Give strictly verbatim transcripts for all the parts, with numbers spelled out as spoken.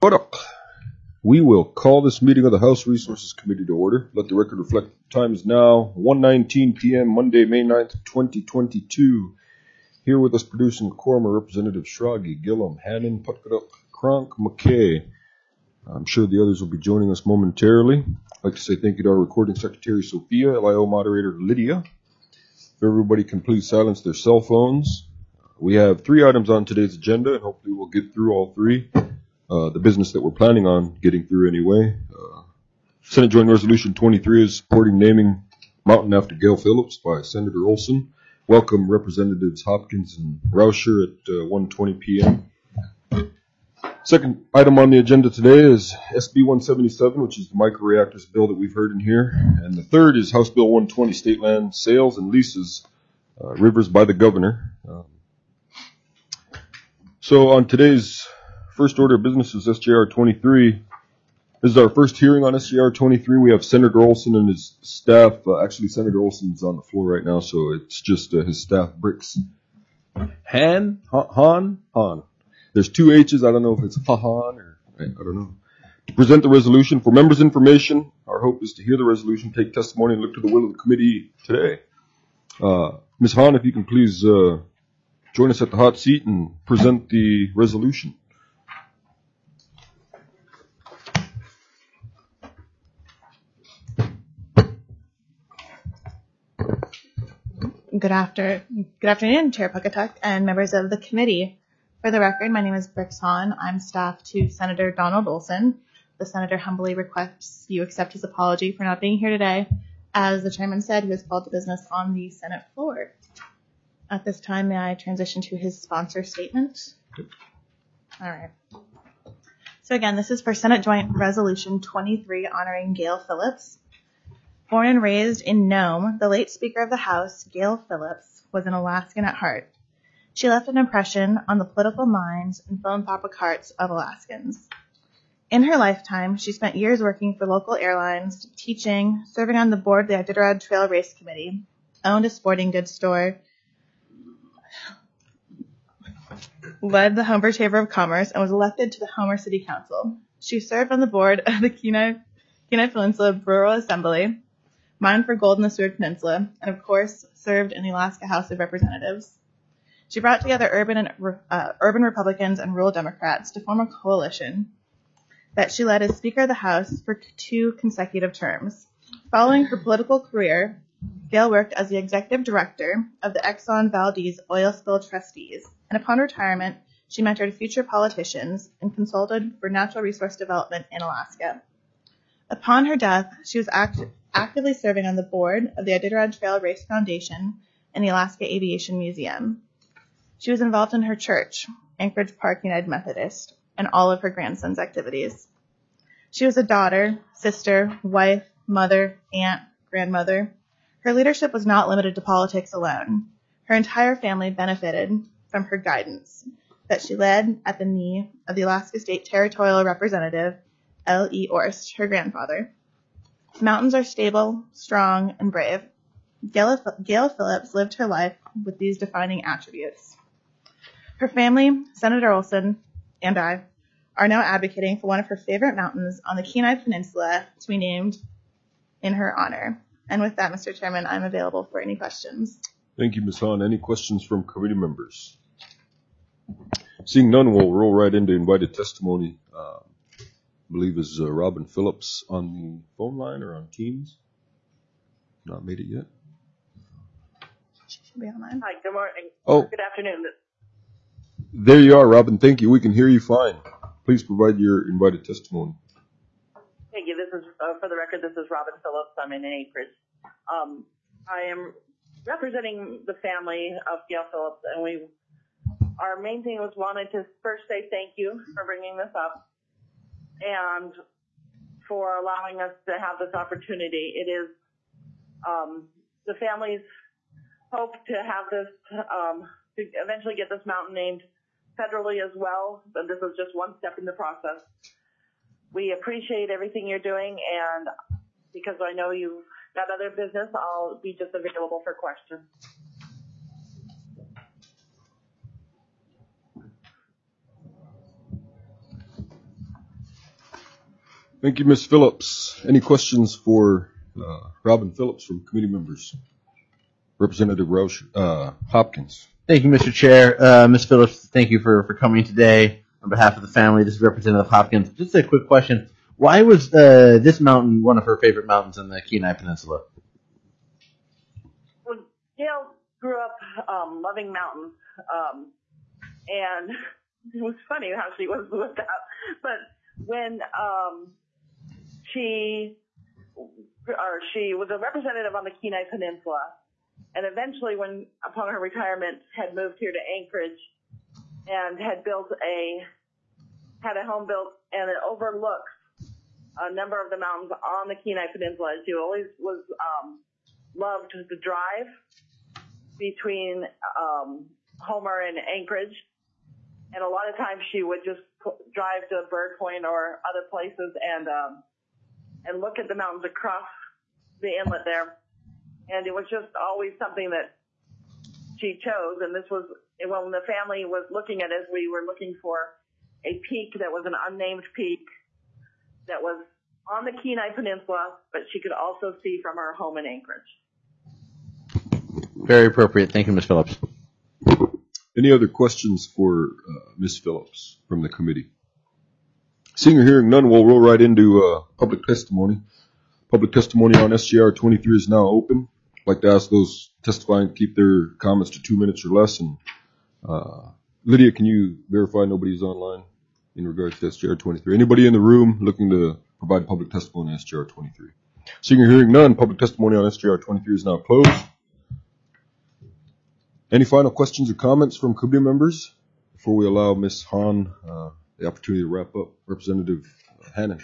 What up? We will call this meeting of the House Resources Committee to order. Let the record reflect the time is now one nineteen p m Monday, May ninth, twenty twenty-two. Here with us producing the quorum are Representative Schrage, Gillum, Hannon, Putkadup, Kronk, McKay. I'm sure the others will be joining us momentarily. I'd like to say thank you to our recording secretary, Sophia, L I O moderator, Lydia. If everybody can please silence their cell phones. We have three items on today's agenda, and hopefully we'll get through all three. Uh, the business that we're planning on getting through anyway. Uh, Senate Joint Resolution twenty-three is supporting naming mountain after Gail Phillips by Senator Olson. Welcome Representatives Hopkins and Rauscher at uh, one twenty p m Second item on the agenda today is S B one seventy-seven, which is the microreactors bill that we've heard in here. And the third is House Bill one twenty, state land sales and leases, uh, Rivers by the Governor. Um, so on today's first order of business is S J R twenty-three. This is our first hearing on S J R twenty-three. We have Senator Olson and his staff. Uh, actually, Senator Olson's on the floor right now, so it's just uh, his staff, Bricks. Han? Han? Han. There's two H's. I don't know if it's Ha-Han or I don't know. To present the resolution for members' information, our hope is to hear the resolution, take testimony, and look to the will of the committee today. Uh, Miz Han, if you can please uh, join us at the hot seat and present the resolution. Good after, good afternoon, Chair Puckatuk and members of the committee. For the record, my name is Bricks Hahn. I'm staff to Senator Donald Olson. The senator humbly requests you accept his apology for not being here today. As the chairman said, he was called to business on the Senate floor. At this time, may I transition to his sponsor statement? All right. So again, this is for Senate Joint Resolution twenty-three honoring Gail Phillips. Born and raised in Nome, the late Speaker of the House, Gail Phillips, was an Alaskan at heart. She left an impression on the political minds and philanthropic hearts of Alaskans. In her lifetime, she spent years working for local airlines, teaching, serving on the board of the Iditarod Trail Race Committee, owned a sporting goods store, led the Homer Chamber of Commerce, and was elected to the Homer City Council. She served on the board of the Kenai, Kenai Peninsula Rural Assembly, mined for gold in the Seward Peninsula, and of course served in the Alaska House of Representatives. She brought together urban and uh, urban Republicans and rural Democrats to form a coalition that she led as Speaker of the House for two consecutive terms. Following her political career, Gail worked as the executive director of the Exxon Valdez Oil Spill Trustees, and upon retirement, she mentored future politicians and consulted for natural resource development in Alaska. Upon her death, she was act- actively serving on the board of the Iditarod Trail Race Foundation and the Alaska Aviation Museum. She was involved in her church, Anchorage Park United Methodist, and all of her grandson's activities. She was a daughter, sister, wife, mother, aunt, grandmother. Her leadership was not limited to politics alone. Her entire family benefited from her guidance that she led at the knee of the Alaska State Territorial Representative, L E Orst, her grandfather. Mountains are stable, strong, and brave. Gail, Gail Phillips lived her life with these defining attributes. Her family, Senator Olson, and I are now advocating for one of her favorite mountains on the Kenai Peninsula to be named in her honor. And with that, Mister Chairman, I'm available for any questions. Thank you, Miz Hahn. Any questions from committee members? Seeing none, we'll roll right into invited testimony. Uh, I believe is uh, Robin Phillips on the phone line or on Teams. Not made it yet. She should be online. Hi, good morning. Oh. Good afternoon. There you are, Robin. Thank you. We can hear you fine. Please provide your invited testimony. Thank you. This is, uh, for the record, this is Robin Phillips. I'm in Anchorage. Um, I am representing the family of Gail Phillips, and we, our main thing was wanted to first say thank you for bringing this up and for allowing us to have this opportunity. It is um, the family's hope to have this, um, to eventually get this mountain named federally as well, but this is just one step in the process. We appreciate everything you're doing, and because I know you've got other business, I'll be just available for questions. Thank you, Miz Phillips. Any questions for uh, Robin Phillips from committee members? Representative Roush, uh, Hopkins. Thank you, Mister Chair. Uh, Miz Phillips, thank you for, for coming today on behalf of the family. This is Representative Hopkins. Just a quick question. Why was uh, this mountain one of her favorite mountains in the Kenai Peninsula? Well, Gail grew up um, loving mountains, um, and it was funny how she was with that. But when um, she or she was a representative on the Kenai Peninsula, and eventually, when upon her retirement, had moved here to Anchorage and had built a had a home built, and it overlooks a number of the mountains on the Kenai Peninsula. She always was um, loved to drive between um, Homer and Anchorage, and a lot of times she would just drive to Bird Point or other places and um, and look at the mountains across the inlet there. And it was just always something that she chose. And this was when the family was looking at it, we were looking for a peak that was an unnamed peak that was on the Kenai Peninsula, but she could also see from her home in Anchorage. Very appropriate. Thank you, Miz Phillips. Any other questions for uh, Miz Phillips from the committee? Seeing or hearing none, we'll roll right into uh, public testimony. Public testimony on S J R twenty-three is now open. I'd like to ask those testifying to keep their comments to two minutes or less. And uh, Lydia, can you verify nobody's online in regards to S J R twenty-three? Anybody in the room looking to provide public testimony on S J R twenty-three? Seeing or hearing none, public testimony on S J R twenty-three is now closed. Any final questions or comments from committee members before we allow Miz Hahn uh, the opportunity to wrap up? Representative Hannon.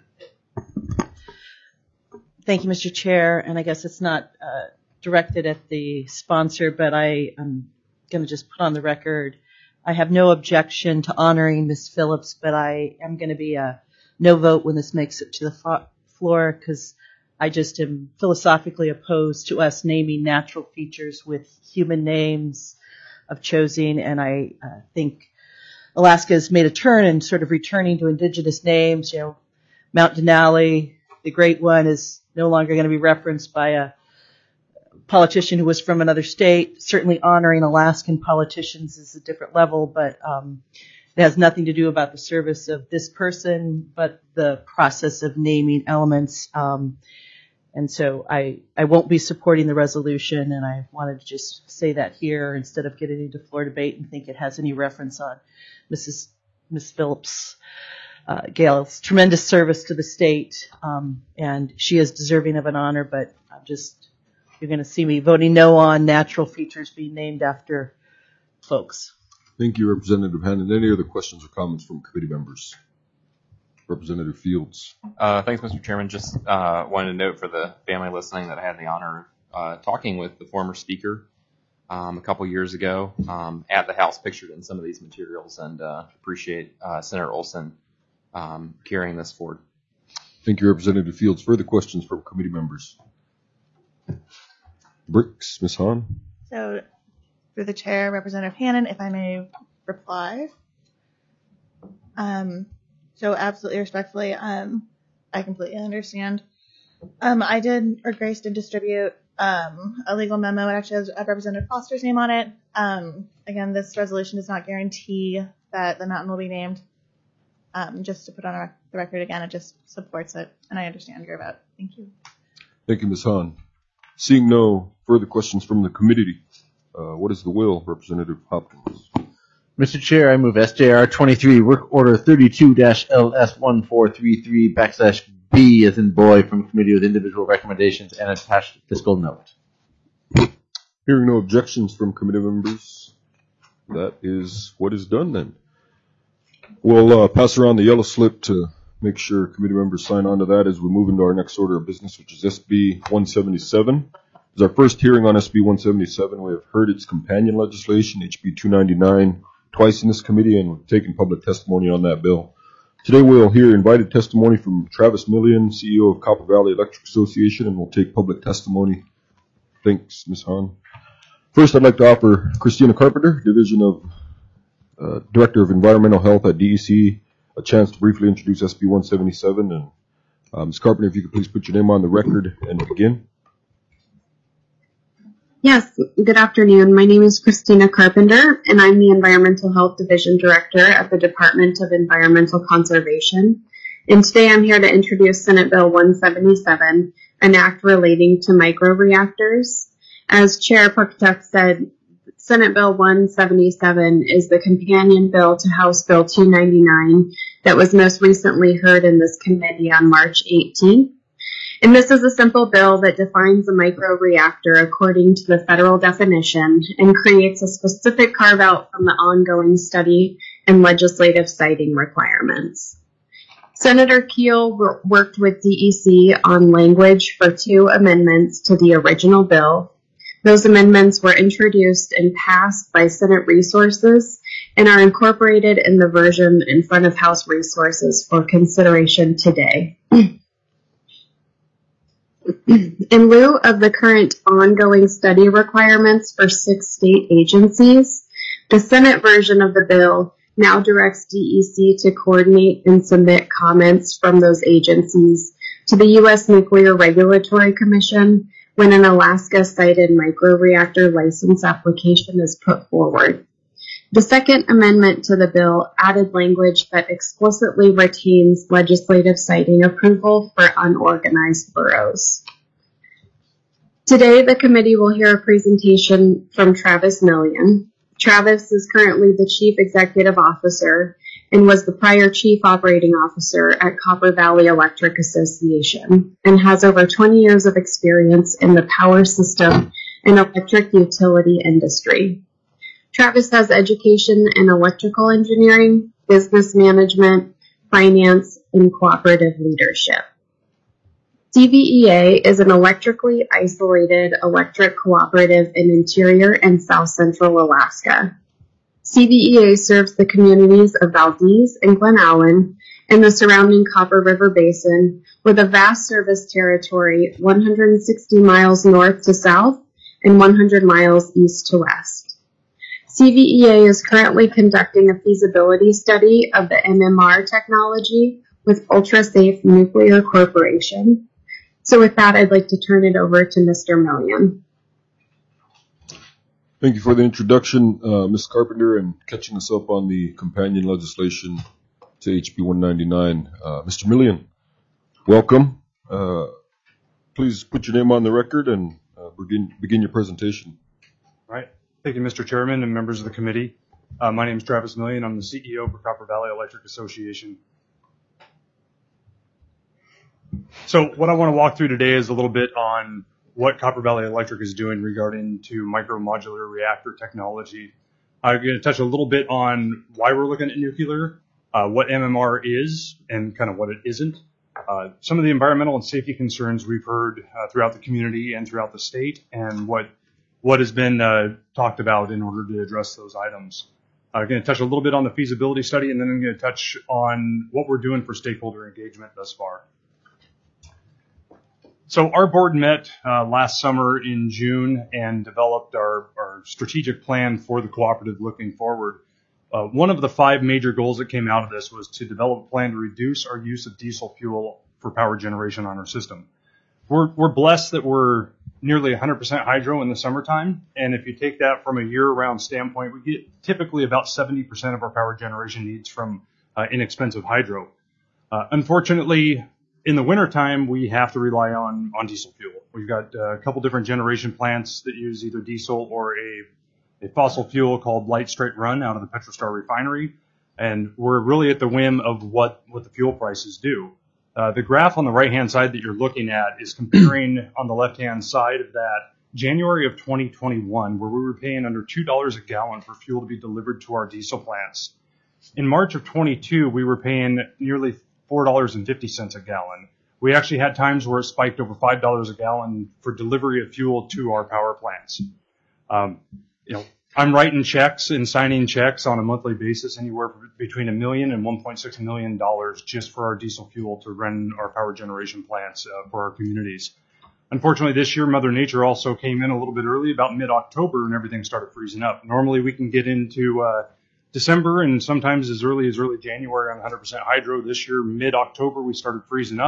Thank you, Mister Chair. And I guess it's not uh, directed at the sponsor, but I am going to just put on the record, I have no objection to honoring Miz Phillips, but I am going to be a no vote when this makes it to the fo- floor because I just am philosophically opposed to us naming natural features with human names of choosing. And I uh, think Alaska has made a turn in sort of returning to indigenous names. You know, Mount Denali, the great one, is no longer going to be referenced by a politician who was from another state. Certainly honoring Alaskan politicians is a different level, but um, it has nothing to do about the service of this person, but the process of naming elements. Um, and so I, I won't be supporting the resolution, and I wanted to just say that here instead of getting into floor debate and think it has any reference on Missus Miz Phillips. Uh, Gail's tremendous service to the state, um, and she is deserving of an honor, but I'm just, you're going to see me voting no on natural features being named after folks. Thank you, Representative Hannon. Any other questions or comments from committee members? Representative Fields. Uh, thanks, Mister Chairman. Just uh, wanted to note for the family listening that I had the honor of uh, talking with the former speaker um, a couple years ago um, at the House, pictured in some of these materials, and uh, appreciate uh, Senator Olson Um, carrying this forward. Thank you, Representative Fields. Further questions from committee members? Bricks, Miz Hahn. So, through the chair, Representative Hannon, if I may reply. Um, so, absolutely respectfully, um, I completely understand. Um, I did, or Grace did distribute um, a legal memo. It actually has Representative Foster's name on it. Um, again, this resolution does not guarantee that the mountain will be named. Um, just to put on a, the record again, it just supports it, and I understand your vote. Thank you. Thank you, Miz Hahn. Seeing no further questions from the committee, uh, what is the will, Representative Hopkins? Mister Chair, I move S J R twenty-three, Work Order thirty-two L S one four three three backslash B as in boy from committee with individual recommendations and attached fiscal note. Hearing no objections from committee members, that is what is done then. We'll uh, pass around the yellow slip to make sure committee members sign on to that as we move into our next order of business, which is S B one seventy-seven. This is our first hearing on S B one seventy-seven. We have heard its companion legislation, H B two ninety-nine, twice in this committee, and we've taken public testimony on that bill. Today we'll hear invited testimony from Travis Millian, C E O of Copper Valley Electric Association, and we'll take public testimony. Thanks, Miz Hahn. First, I'd like to offer Christina Carpenter, Division of Uh, Director of Environmental Health at D E C, a chance to briefly introduce S B one seventy-seven and Uh, Miz Carpenter, if you could please put your name on the record and begin. Yes, good afternoon. My name is Christina Carpenter, and I'm the Environmental Health Division Director at the Department of Environmental Conservation. And today I'm here to introduce Senate Bill one seventy-seven, an act relating to microreactors. As Chair Pocatello said, Senate Bill one seventy-seven is the companion bill to House Bill two ninety-nine that was most recently heard in this committee on March eighteenth. And this is a simple bill that defines a microreactor according to the federal definition and creates a specific carve-out from the ongoing study and legislative citing requirements. Senator Keel worked with D E C on language for two amendments to the original bill. Those amendments were introduced and passed by Senate Resources and are incorporated in the version in front of House Resources for consideration today. In lieu of the current ongoing study requirements for six state agencies, the Senate version of the bill now directs D E C to coordinate and submit comments from those agencies to the U S Nuclear Regulatory Commission when an Alaska-cited microreactor license application is put forward. The second amendment to the bill added language that explicitly retains legislative citing approval for unorganized boroughs. Today, the committee will hear a presentation from Travis Millian. Travis is currently the Chief Executive Officer and was the prior Chief Operating Officer at Copper Valley Electric Association and has over twenty years of experience in the power system and electric utility industry. Travis has education in electrical engineering, business management, finance, and cooperative leadership. C V E A is an electrically isolated electric cooperative in interior and south central Alaska. C V E A serves the communities of Valdez and Glen Allen and the surrounding Copper River Basin with a vast service territory one hundred sixty miles north to south and one hundred miles east to west. C V E A is currently conducting a feasibility study of the M M R technology with UltraSafe Nuclear Corporation. So with that, I'd like to turn it over to Mister Millian. Thank you for the introduction, uh, Miz Carpenter, and catching us up on the companion legislation to H B one ninety-nine. Uh, Mister Millian, welcome. Uh, please put your name on the record and uh, begin, begin your presentation. All right. Thank you, Mister Chairman and members of the committee. Uh, my name is Travis Millian. I'm the C E O for Copper Valley Electric Association. So what I want to walk through today is a little bit on what Copper Valley Electric is doing regarding to micromodular reactor technology. I'm going to touch a little bit on why we're looking at nuclear, uh, what M M R is, and kind of what it isn't. Uh, some of the environmental and safety concerns we've heard uh, throughout the community and throughout the state, and what what has been uh, talked about in order to address those items. I'm going to touch a little bit on the feasibility study, and then I'm going to touch on what we're doing for stakeholder engagement thus far. So our board met uh, last summer in June and developed our, our strategic plan for the cooperative looking forward. Uh, one of the five major goals that came out of this was to develop a plan to reduce our use of diesel fuel for power generation on our system. We're, we're blessed that we're nearly one hundred percent hydro in the summertime, and if you take that from a year-round standpoint, we get typically about seventy percent of our power generation needs from uh, inexpensive hydro. Uh, unfortunately, in the wintertime, we have to rely on, on diesel fuel. We've got uh, a couple different generation plants that use either diesel or a, a fossil fuel called Light Straight Run out of the Petrostar refinery, and we're really at the whim of what, what the fuel prices do. Uh, the graph on the right-hand side that you're looking at is comparing on the left-hand side of that January of twenty twenty-one, where we were paying under two dollars a gallon for fuel to be delivered to our diesel plants. In March of twenty-two, we were paying nearly four dollars and fifty cents a gallon. We actually had times where it spiked over five dollars a gallon for delivery of fuel to our power plants. Um, you know, I'm writing checks and signing checks on a monthly basis, anywhere between a million and one point six million dollars just for our diesel fuel to run our power generation plants uh, for our communities. Unfortunately, this year, Mother Nature also came in a little bit early, about mid-October, and everything started freezing up. Normally, we can get into uh, December and sometimes as early as early January on one hundred percent hydro. This year, mid-October, we started freezing up,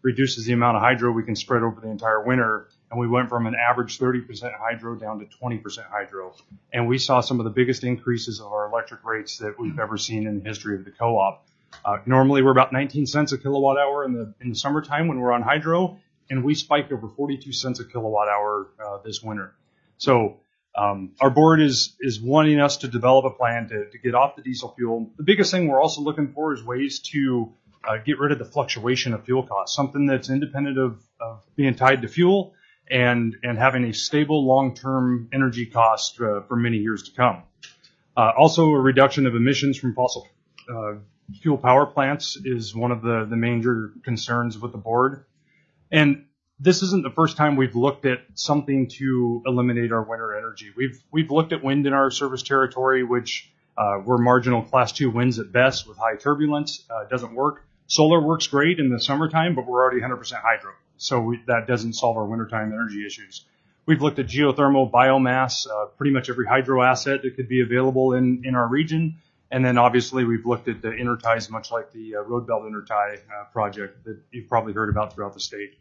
reduces the amount of hydro we can spread over the entire winter. And we went from an average thirty percent hydro down to twenty percent hydro. And we saw some of the biggest increases of our electric rates that we've ever seen in the history of the co-op. Uh, normally we're about nineteen cents a kilowatt hour in the in the summertime when we're on hydro, and we spiked over forty-two cents a kilowatt hour uh, this winter. So um, our board is is wanting us to develop a plan to, to get off the diesel fuel. The biggest thing we're also looking for is ways to uh, get rid of the fluctuation of fuel costs, something that's independent of, of being tied to fuel and and having a stable long-term energy cost uh, for many years to come. Uh, also, a reduction of emissions from fossil uh, fuel power plants is one of the, the major concerns with the board. And this isn't the first time we've looked at something to eliminate our winter energy. We've we've looked at wind in our service territory, which uh, we're marginal class two winds at best with high turbulence. Uh, it doesn't work. Solar works great in the summertime, but we're already one hundred percent hydro. So we, that doesn't solve our wintertime energy issues. We've looked at geothermal, biomass, uh, pretty much every hydro asset that could be available in, in our region. And then obviously we've looked at the interties, much like the uh, Road Belt Intertie uh, project that you've probably heard about throughout the state.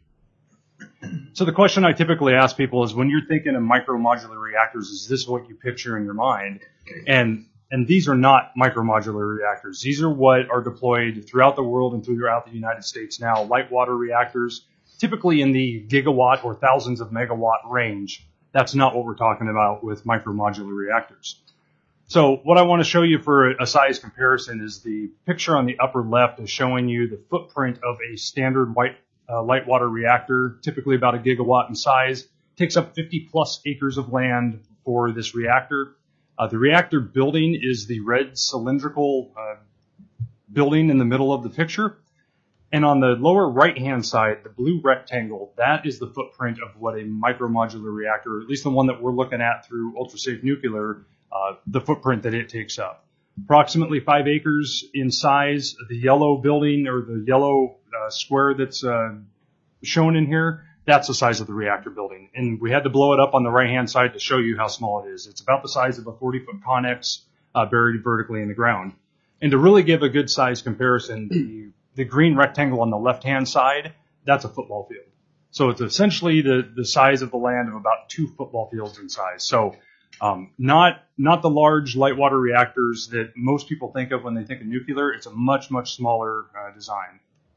So the question I typically ask people is, when you're thinking of micro modular reactors, is this what you picture in your mind? And and these are not micro modular reactors. These are what are deployed throughout the world and throughout the United States now, light water reactors, typically in the gigawatt or thousands of megawatt range. That's not what we're talking about with micro modular reactors. So what I want to show you for a size comparison is the picture on the upper left is showing you the footprint of a standard white, uh, light water reactor, typically about a gigawatt in size. Takes up fifty plus acres of land for this reactor. Uh, the reactor building is the red cylindrical uh, building in the middle of the picture. And on the lower right-hand side, the blue rectangle, that is the footprint of what a micromodular reactor, or at least the one that we're looking at through Ultrasafe Nuclear, uh, the footprint that it takes up. Approximately five acres in size. The yellow building, or the yellow uh, square that's uh, shown in here, that's the size of the reactor building. And we had to blow it up on the right-hand side to show you how small it is. It's about the size of a forty-foot Connex uh, buried vertically in the ground. And to really give a good size comparison, the The green rectangle on the left-hand side, that's a football field. So it's essentially the, the size of the land of about two football fields in size. So um, not not the large light water reactors that most people think of when they think of nuclear. It's a much, much smaller uh, design.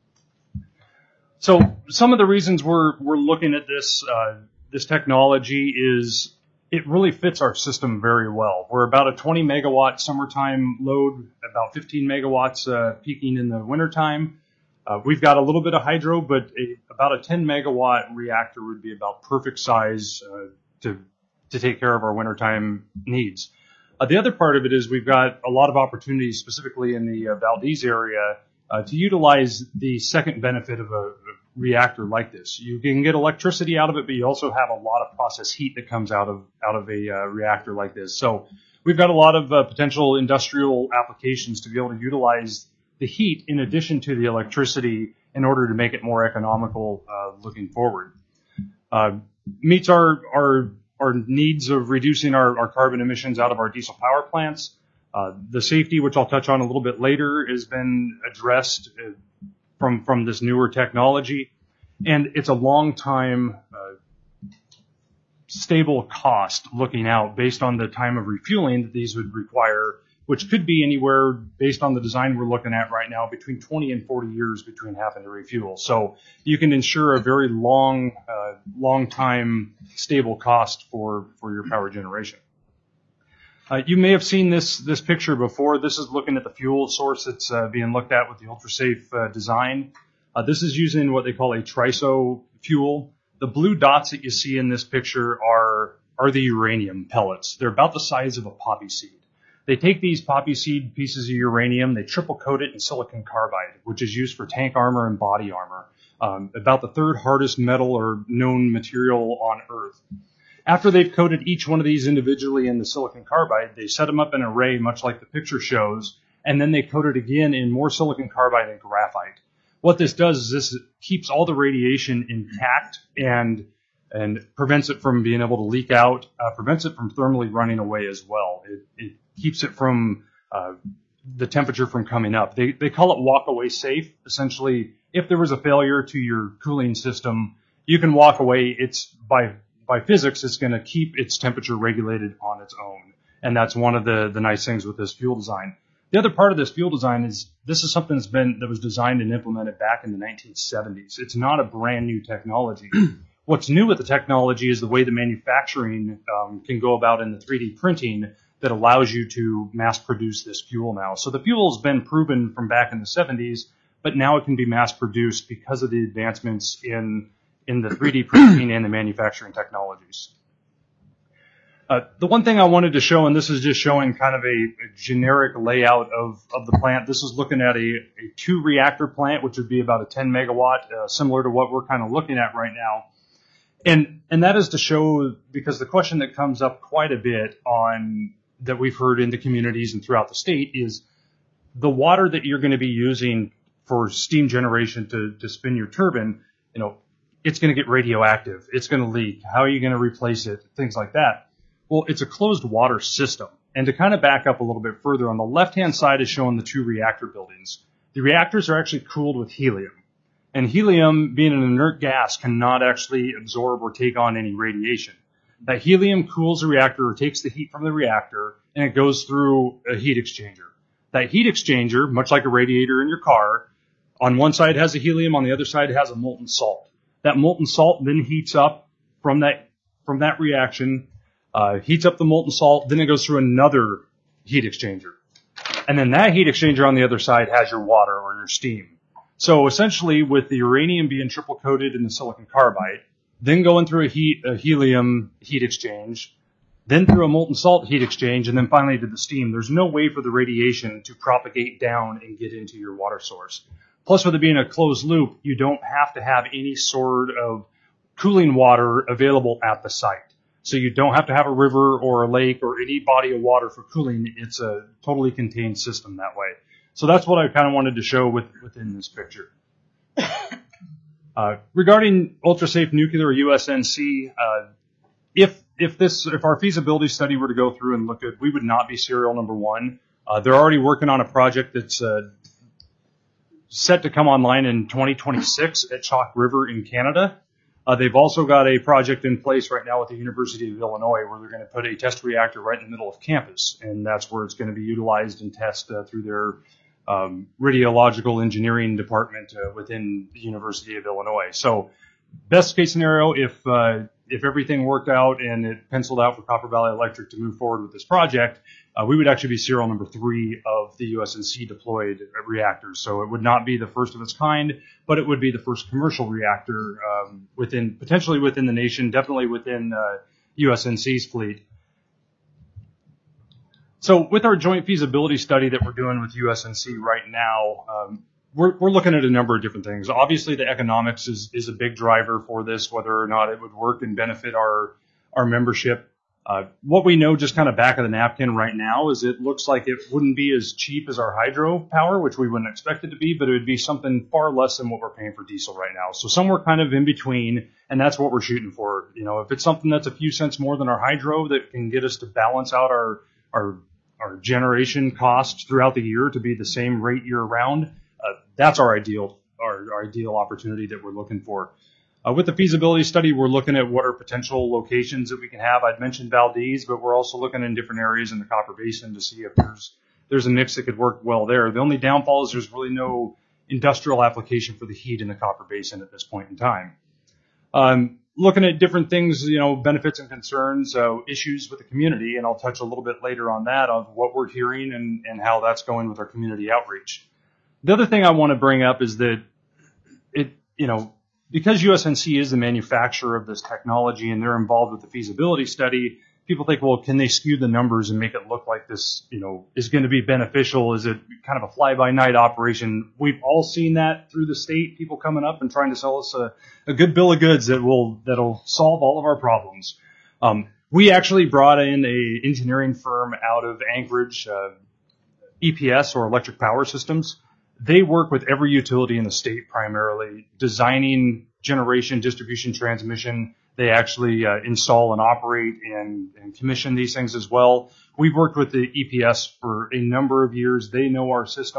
So some of the reasons we're we're looking at this uh, this technology is it really fits our system very well. We're about a twenty megawatt summertime load, about fifteen megawatts uh, peaking in the wintertime. Uh, we've got a little bit of hydro, but a, about a ten megawatt reactor would be about perfect size uh, to to take care of our wintertime needs. Uh, the other part of it is we've got a lot of opportunities, specifically in the uh, Valdez area, uh, to utilize the second benefit of a, a reactor like this. You can get electricity out of it, but you also have a lot of process heat that comes out of out of a uh, reactor like this. So we've got a lot of uh, potential industrial applications to be able to utilize the heat in addition to the electricity in order to make it more economical uh, looking forward. Uh, meets our our our needs of reducing our, our carbon emissions out of our diesel power plants. Uh, the safety, which I'll touch on a little bit later, has been addressed uh, from from this newer technology, and it's a long time uh, stable cost looking out based on the time of refueling that these would require, which could be anywhere based on the design we're looking at right now between twenty and forty years between having to refuel. So you can ensure a very long, uh, long time stable cost for, for your power generation. Uh, you may have seen this, this picture before. This is looking at the fuel source that's uh, being looked at with the UltraSafe uh, design. Uh, this is using what they call a TRISO fuel. The blue dots that you see in this picture are, are the uranium pellets. They're about the size of a poppy seed. They take these poppy seed pieces of uranium, they triple coat it in silicon carbide, which is used for tank armor and body armor, um, about the third hardest metal or known material on Earth. After they've coated each one of these individually in the silicon carbide, they set them up in an array, much like the picture shows, and then they coat it again in more silicon carbide and graphite. What this does is this keeps all the radiation intact and and prevents it from being able to leak out, uh, prevents it from thermally running away as well. It, it keeps it from uh, the temperature from coming up. They they call it walk away safe. Essentially, if there was a failure to your cooling system, you can walk away. It's by by physics, it's going to keep its temperature regulated on its own. And that's one of the, the nice things with this fuel design. The other part of this fuel design is this is something that's been that was designed and implemented back in the nineteen seventies. It's not a brand new technology. What's new with the technology is the way the manufacturing um, can go about in the three D printing that allows you to mass produce this fuel now. So the fuel has been proven from back in the seventies, but now it can be mass produced because of the advancements in in the three D printing and the manufacturing technologies. Uh, the one thing I wanted to show, and this is just showing kind of a, a generic layout of, of the plant. This is looking at a, a two reactor plant, which would be about a ten megawatt, uh, similar to what we're kind of looking at right now. And, and that is to show, because the question that comes up quite a bit on that we've heard in the communities and throughout the state is the water that you're going to be using for steam generation to, to spin your turbine, you know, it's going to get radioactive. It's going to leak. How are you going to replace it? Things like that. Well, it's a closed water system. And to kind of back up a little bit further, on the left-hand side is showing the two reactor buildings. The reactors are actually cooled with helium. And helium, being an inert gas, cannot actually absorb or take on any radiation. That helium cools the reactor or takes the heat from the reactor, and it goes through a heat exchanger. That heat exchanger, much like a radiator in your car, on one side has a helium, on the other side has a molten salt. That molten salt then heats up from that from that reaction, uh, heats up the molten salt, then it goes through another heat exchanger. And then that heat exchanger on the other side has your water or your steam. So essentially, with the uranium being triple coated in the silicon carbide, then going through a heat a helium heat exchange, then through a molten salt heat exchange, and then finally to the steam, there's no way for the radiation to propagate down and get into your water source. Plus, with it being a closed loop, you don't have to have any sort of cooling water available at the site. So you don't have to have a river or a lake or any body of water for cooling. It's a totally contained system that way. So that's what I kind of wanted to show with, within this picture. Uh, regarding ultra-safe nuclear, or U S N C, uh, if if this if our feasibility study were to go through and look at, we would not be serial number one. Uh, they're already working on a project that's uh, set to come online in twenty twenty-six at Chalk River in Canada. Uh, they've also got a project in place right now with the University of Illinois where they're going to put a test reactor right in the middle of campus, and that's where it's going to be utilized and tested uh, through their um, radiological engineering department uh, within the University of Illinois. So best case scenario, if uh, if everything worked out and it penciled out for Copper Valley Electric to move forward with this project, uh, we would actually be serial number three of the U S N C deployed reactors. So it would not be the first of its kind, but it would be the first commercial reactor um, within, potentially within the nation, definitely within uh, U S N C's fleet. So with our joint feasibility study that we're doing with U S N C right now, um, We're, we're looking at a number of different things. Obviously, the economics is, is a big driver for this, whether or not it would work and benefit our our membership. Uh, what we know just kind of back of the napkin right now is it looks like it wouldn't be as cheap as our hydro power, which we wouldn't expect it to be, but it would be something far less than what we're paying for diesel right now. So somewhere kind of in between, and that's what we're shooting for. You know, if it's something that's a few cents more than our hydro that can get us to balance out our our our generation costs throughout the year to be the same rate year round, Uh, that's our ideal, our, our ideal opportunity that we're looking for. Uh, with the feasibility study, we're looking at what are potential locations that we can have. I'd mentioned Valdez, but we're also looking in different areas in the Copper Basin to see if there's there's a mix that could work well there. The only downfall is there's really no industrial application for the heat in the Copper Basin at this point in time. Um, looking at different things, you know, benefits and concerns, uh, issues with the community, and I'll touch a little bit later on that, of what we're hearing and, and how that's going with our community outreach. The other thing I want to bring up is that it, you know, because U S N C is the manufacturer of this technology and they're involved with the feasibility study, people think, well, can they skew the numbers and make it look like this, you know, is going to be beneficial? Is it kind of a fly-by-night operation? We've all seen that through the state, people coming up and trying to sell us a, a good bill of goods that will, that'll solve all of our problems. Um, we actually brought in a engineering firm out of Anchorage, uh, E P S, or Electric Power Systems. They work with every utility in the state, primarily designing generation, distribution, transmission. They actually uh, install and operate and, and commission these things as well. We've worked with the E P S for a number of years. They know our system.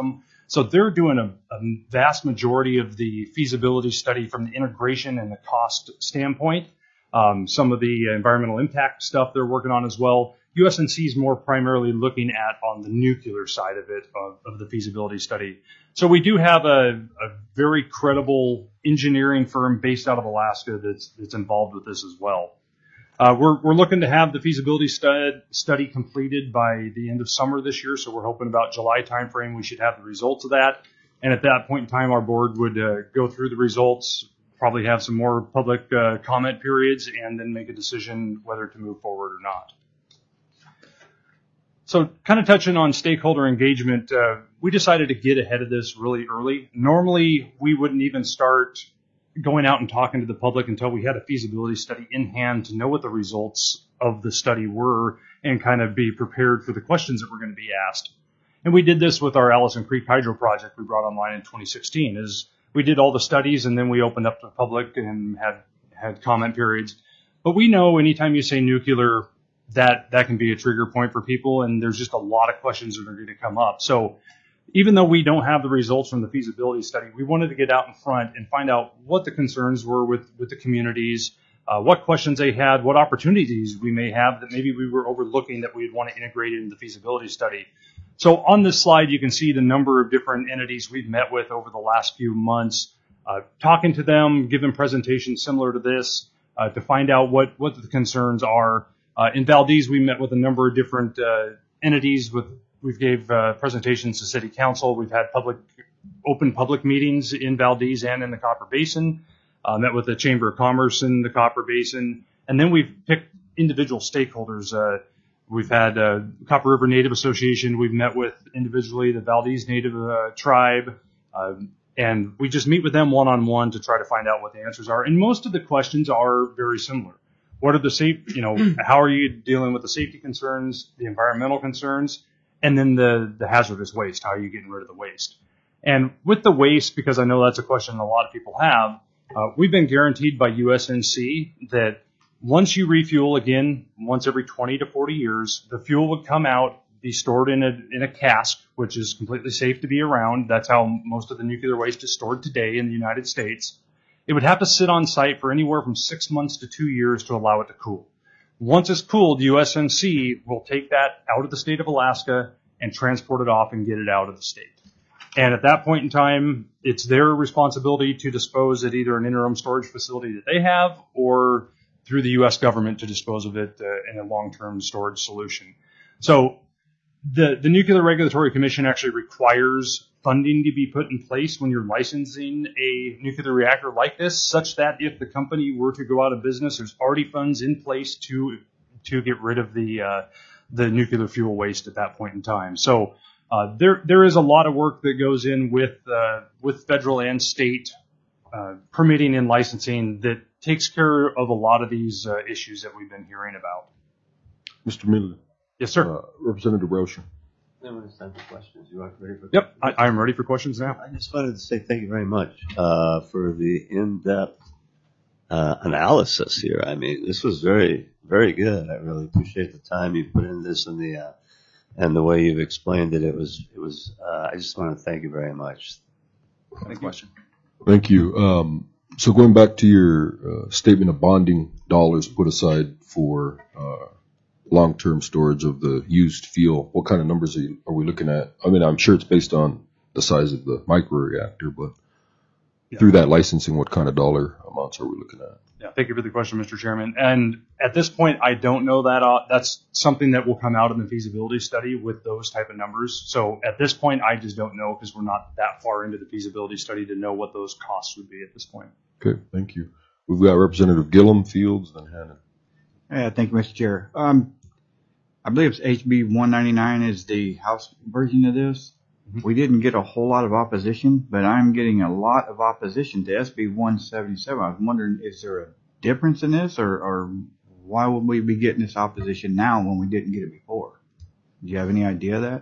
So they're doing a, a vast majority of the feasibility study from the integration and the cost standpoint. Um, some of the environmental impact stuff they're working on as well. U S N C is more primarily looking at on the nuclear side of it, of, of the feasibility study. So we do have a, a very credible engineering firm based out of Alaska that's, that's involved with this as well. Uh, we're, we're looking to have the feasibility stud, study completed by the end of summer this year, so we're hoping about July timeframe we should have the results of that. And at that point in time, our board would uh, go through the results, probably have some more public uh, comment periods, and then make a decision whether to move forward or not. So kind of touching on stakeholder engagement, uh, we decided to get ahead of this really early. Normally, we wouldn't even start going out and talking to the public until we had a feasibility study in hand to know what the results of the study were and kind of be prepared for the questions that were going to be asked. And we did this with our Allison Creek Hydro project we brought online in twenty sixteen. Is we did all the studies and then we opened up to the public and had had comment periods. But we know anytime you say nuclear, that that can be a trigger point for people, and there's just a lot of questions that are going to come up. So even though we don't have the results from the feasibility study, we wanted to get out in front and find out what the concerns were with, with the communities, uh, what questions they had, what opportunities we may have that maybe we were overlooking that we'd want to integrate into the feasibility study. So on this slide, you can see the number of different entities we've met with over the last few months, uh, talking to them, giving presentations similar to this uh, to find out what, what the concerns are. Uh, in Valdez, we met with a number of different uh, entities. With We've gave uh, presentations to City Council. We've had public, open public meetings in Valdez and in the Copper Basin. Uh, met with the Chamber of Commerce in the Copper Basin. And then we've picked individual stakeholders. Uh, we've had uh, Copper River Native Association. We've met with individually the Valdez Native uh, Tribe. Uh, and we just meet with them one-on-one to try to find out what the answers are. And most of the questions are very similar. What are the safe, you know, how are you dealing with the safety concerns, the environmental concerns, and then the, the hazardous waste? How are you getting rid of the waste? And with the waste, because I know that's a question a lot of people have, uh, we've been guaranteed by U S N C that once you refuel again, once every twenty to forty years, the fuel would come out, be stored in a, in a cask, which is completely safe to be around. That's how most of the nuclear waste is stored today in the United States. It would have to sit on site for anywhere from six months to two years to allow it to cool. Once it's cooled, U S N C will take that out of the state of Alaska and transport it off and get it out of the state. And at that point in time, it's their responsibility to dispose at either an interim storage facility that they have or through the U S government to dispose of it uh, in a long-term storage solution. So the, the Nuclear Regulatory Commission actually requires funding to be put in place when you're licensing a nuclear reactor like this, such that if the company were to go out of business, there's already funds in place to to get rid of the uh, the nuclear fuel waste at that point in time. So uh, there there is a lot of work that goes in with uh, with federal and state uh, permitting and licensing that takes care of a lot of these uh, issues that we've been hearing about. Mister Miller. Yes, sir. Uh, Representative Rocha. It's time for questions. You are ready for Yep, I, I'm ready for questions now. I just wanted to say thank you very much uh, for the in-depth uh, analysis here. I mean, this was very, very good. I really appreciate the time you put in this and the uh, and the way you've explained it. It was, it was. Uh, I just want to thank you very much. Next question. Thank you. Um, so going back to your uh, statement of bonding dollars put aside for uh, long-term storage of the used fuel, what kind of numbers are, you, are we looking at? I mean, I'm sure it's based on the size of the microreactor, but yeah. Through that licensing, what kind of dollar amounts are we looking at? Yeah, thank you for the question, Mister Chairman. And at this point, I don't know that. Uh, that's something that will come out in the feasibility study with those type of numbers. So at this point, I just don't know because we're not that far into the feasibility study to know what those costs would be at this point. Okay, thank you. We've got Representative Gillum, Fields, and Hannon. Yeah, thank you, Mister Chair. Um, I believe it's H B one ninety-nine is the House version of this. Mm-hmm. We didn't get a whole lot of opposition, but I'm getting a lot of opposition to S B one seventy-seven. I was wondering, is there a difference in this, or, or why would we be getting this opposition now when we didn't get it before? Do you have any idea of that?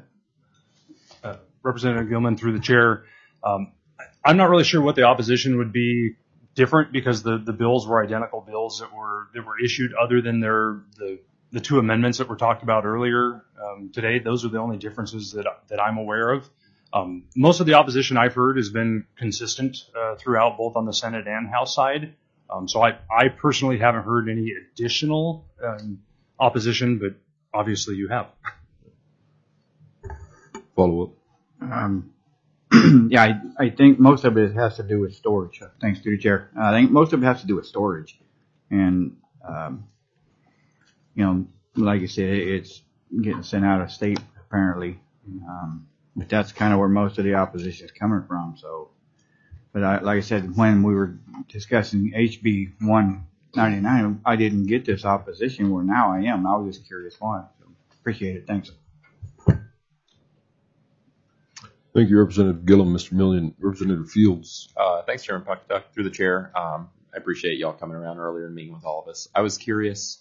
Uh, Representative Gilman, through the chair, um, I'm not really sure what the opposition would be different because the, the bills were identical bills that were that were issued other than their the the two amendments that were talked about earlier um, today. Those are the only differences that that I'm aware of. Um, most of the opposition I've heard has been consistent uh, throughout, both on the Senate and House side. Um, so I, I personally haven't heard any additional um, opposition, but obviously you have. Follow up. Um, yeah, I, I think most of it has to do with storage. Thanks to the chair. I think most of it has to do with storage. And, um, you know, like I said, it's getting sent out of state apparently. Um, but that's kind of where most of the opposition is coming from. So, but I, like I said, when we were discussing H B one ninety-nine, I didn't get this opposition where now I am. I was just curious why. So appreciate it. Thanks. Thank you, Representative Gillum. Mister Million, Representative Fields. Uh, thanks, Chairman Puckduck, through the chair. Um, I appreciate y'all coming around earlier and meeting with all of us. I was curious,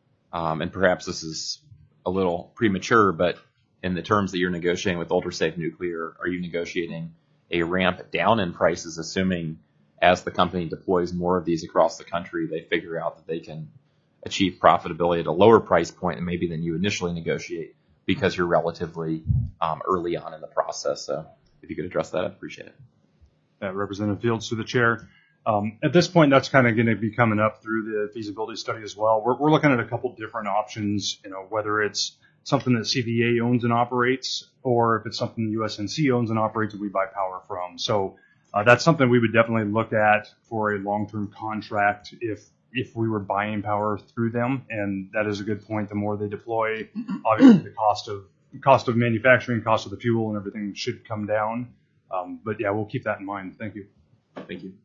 um, and perhaps this is a little premature, but in the terms that you're negotiating with UltraSafe Nuclear, are you negotiating a ramp down in prices, assuming as the company deploys more of these across the country, they figure out that they can achieve profitability at a lower price point maybe than you initially negotiate because you're relatively um, early on in the process? So if you could address that, I'd appreciate it. Uh, Representative Fields, through the chair. Um, at this point, that's kind of going to be coming up through the feasibility study as well. We're, we're looking at a couple different options, you know, whether it's something that C V A owns and operates, or if it's something U S N C owns and operates that we buy power from. So uh, that's something we would definitely look at for a long-term contract if if we were buying power through them. And that is a good point. The more they deploy, obviously the cost of cost of manufacturing, cost of the fuel, and everything should come down. Um, but yeah, we'll keep that in mind. Thank you. Thank you.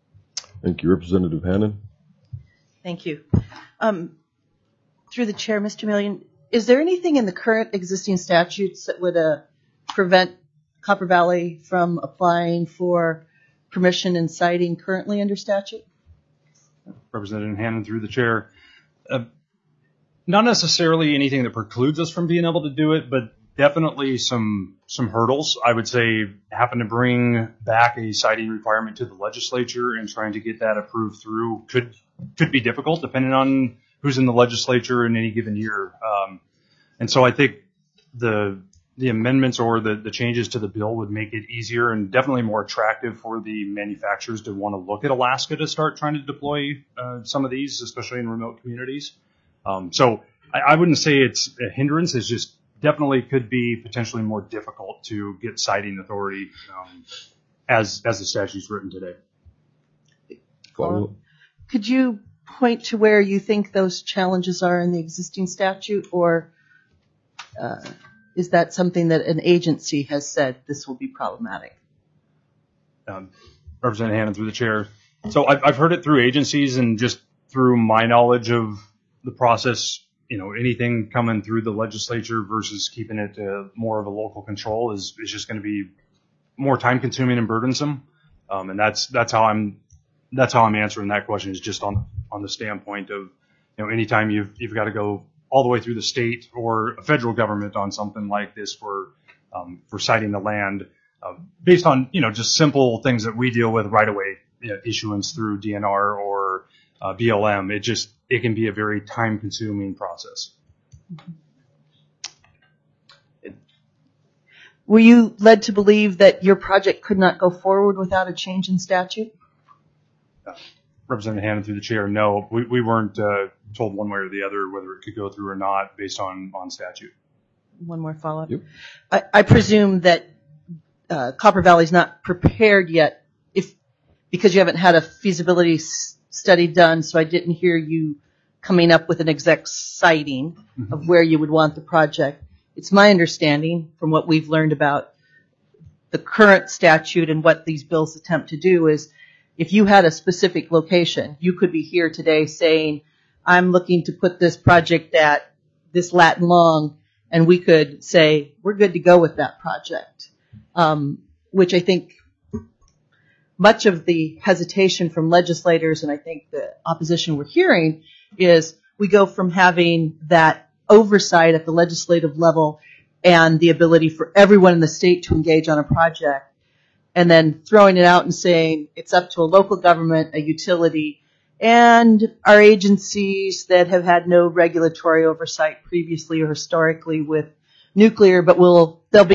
Thank you, Representative Hannan. Thank you. Um, through the chair, Mister Million, is there anything in the current existing statutes that would uh, prevent Copper Valley from applying for permission and siting currently under statute? Representative Hannan, through the chair. Uh, not necessarily anything that precludes us from being able to do it, but definitely some some hurdles. I would say having to bring back a siting requirement to the legislature and trying to get that approved through could could be difficult depending on who's in the legislature in any given year. Um, and so I think the the amendments or the, the changes to the bill would make it easier and definitely more attractive for the manufacturers to want to look at Alaska to start trying to deploy uh, some of these, especially in remote communities. Um, so I, I wouldn't say it's a hindrance. It's just definitely could be potentially more difficult to get siting authority um, as as the statute's written today. Follow up. Could you point to where you think those challenges are in the existing statute, or uh, is that something that an agency has said this will be problematic? Um, Representative Hannan, through the chair. So I've, I've heard it through agencies and just through my knowledge of the process. You know, anything coming through the legislature versus keeping it uh, more of a local control is, is just going to be more time consuming and burdensome. Um, and that's, that's how I'm, that's how I'm answering that question, is just on, on the standpoint of, you know, anytime you've, you've got to go all the way through the state or a federal government on something like this for, um, for siting the land, uh, based on, you know, just simple things that we deal with right away, you know, issuance through D N R or uh, B L M. It just, it can be a very time consuming process. Were you led to believe that your project could not go forward without a change in statute? Uh, Representative Hannan, through the chair, no, we, we weren't uh, told one way or the other whether it could go through or not based on, on statute. One more follow-up. Yep. I, I presume that uh, Copper Valley's not prepared yet, if because you haven't had a feasibility s- study done, so I didn't hear you coming up with an exact siting mm-hmm. of where you would want the project. It's my understanding from what we've learned about the current statute and what these bills attempt to do is if you had a specific location, you could be here today saying, I'm looking to put this project at this lat and long, and we could say, we're good to go with that project, um, which I think much of the hesitation from legislators, and I think the opposition we're hearing, is we go from having that oversight at the legislative level and the ability for everyone in the state to engage on a project, and then throwing it out and saying it's up to a local government, a utility, and our agencies that have had no regulatory oversight previously or historically with nuclear, but will they'll be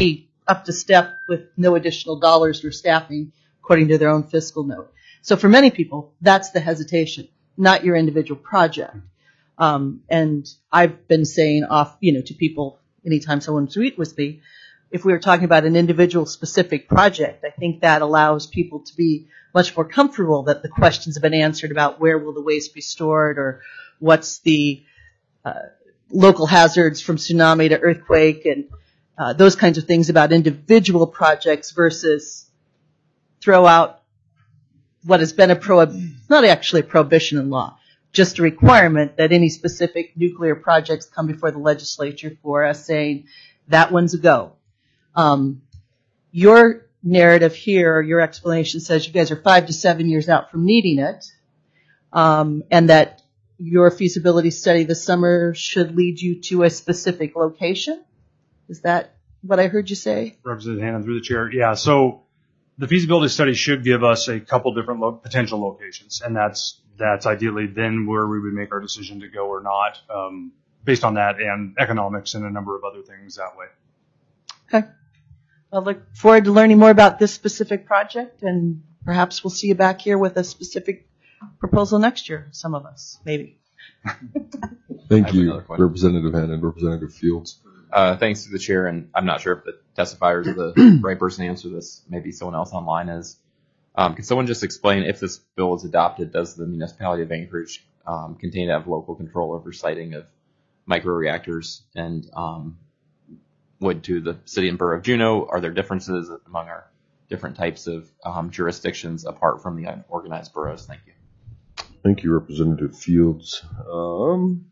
up to step with no additional dollars for staffing, according to their own fiscal note. So for many people, that's the hesitation, not your individual project. Um, and I've been saying off, you know, to people anytime someone's meet with me, if we were talking about an individual specific project, I think that allows people to be much more comfortable that the questions have been answered about where will the waste be stored or what's the uh, local hazards from tsunami to earthquake and uh, those kinds of things about individual projects versus throw out what has been a prohib, not actually a prohibition in law, just a requirement that any specific nuclear projects come before the legislature for us saying that one's a go. Um, your narrative here, your explanation says you guys are five to seven years out from needing it, um, and that your feasibility study this summer should lead you to a specific location. Is that what I heard you say? Representative Hannon through the chair. Yeah, so the feasibility study should give us a couple different lo- potential locations, and that's that's ideally then where we would make our decision to go or not, um, based on that and economics and a number of other things that way. Okay. I look forward to learning more about this specific project, and perhaps we'll see you back here with a specific proposal next year, some of us, maybe. Thank you, Representative Hannon. Representative Fields. Uh, thanks to the chair, and I'm not sure if the testifiers are the right person to answer this. Maybe someone else online is. Um, can someone just explain, if this bill is adopted, does the municipality of Anchorage um, continue to have local control over siting of microreactors, and um, would to the city and borough of Juneau? Are there differences among our different types of um, jurisdictions apart from the unorganized boroughs? Thank you. Thank you, Representative Fields. Um,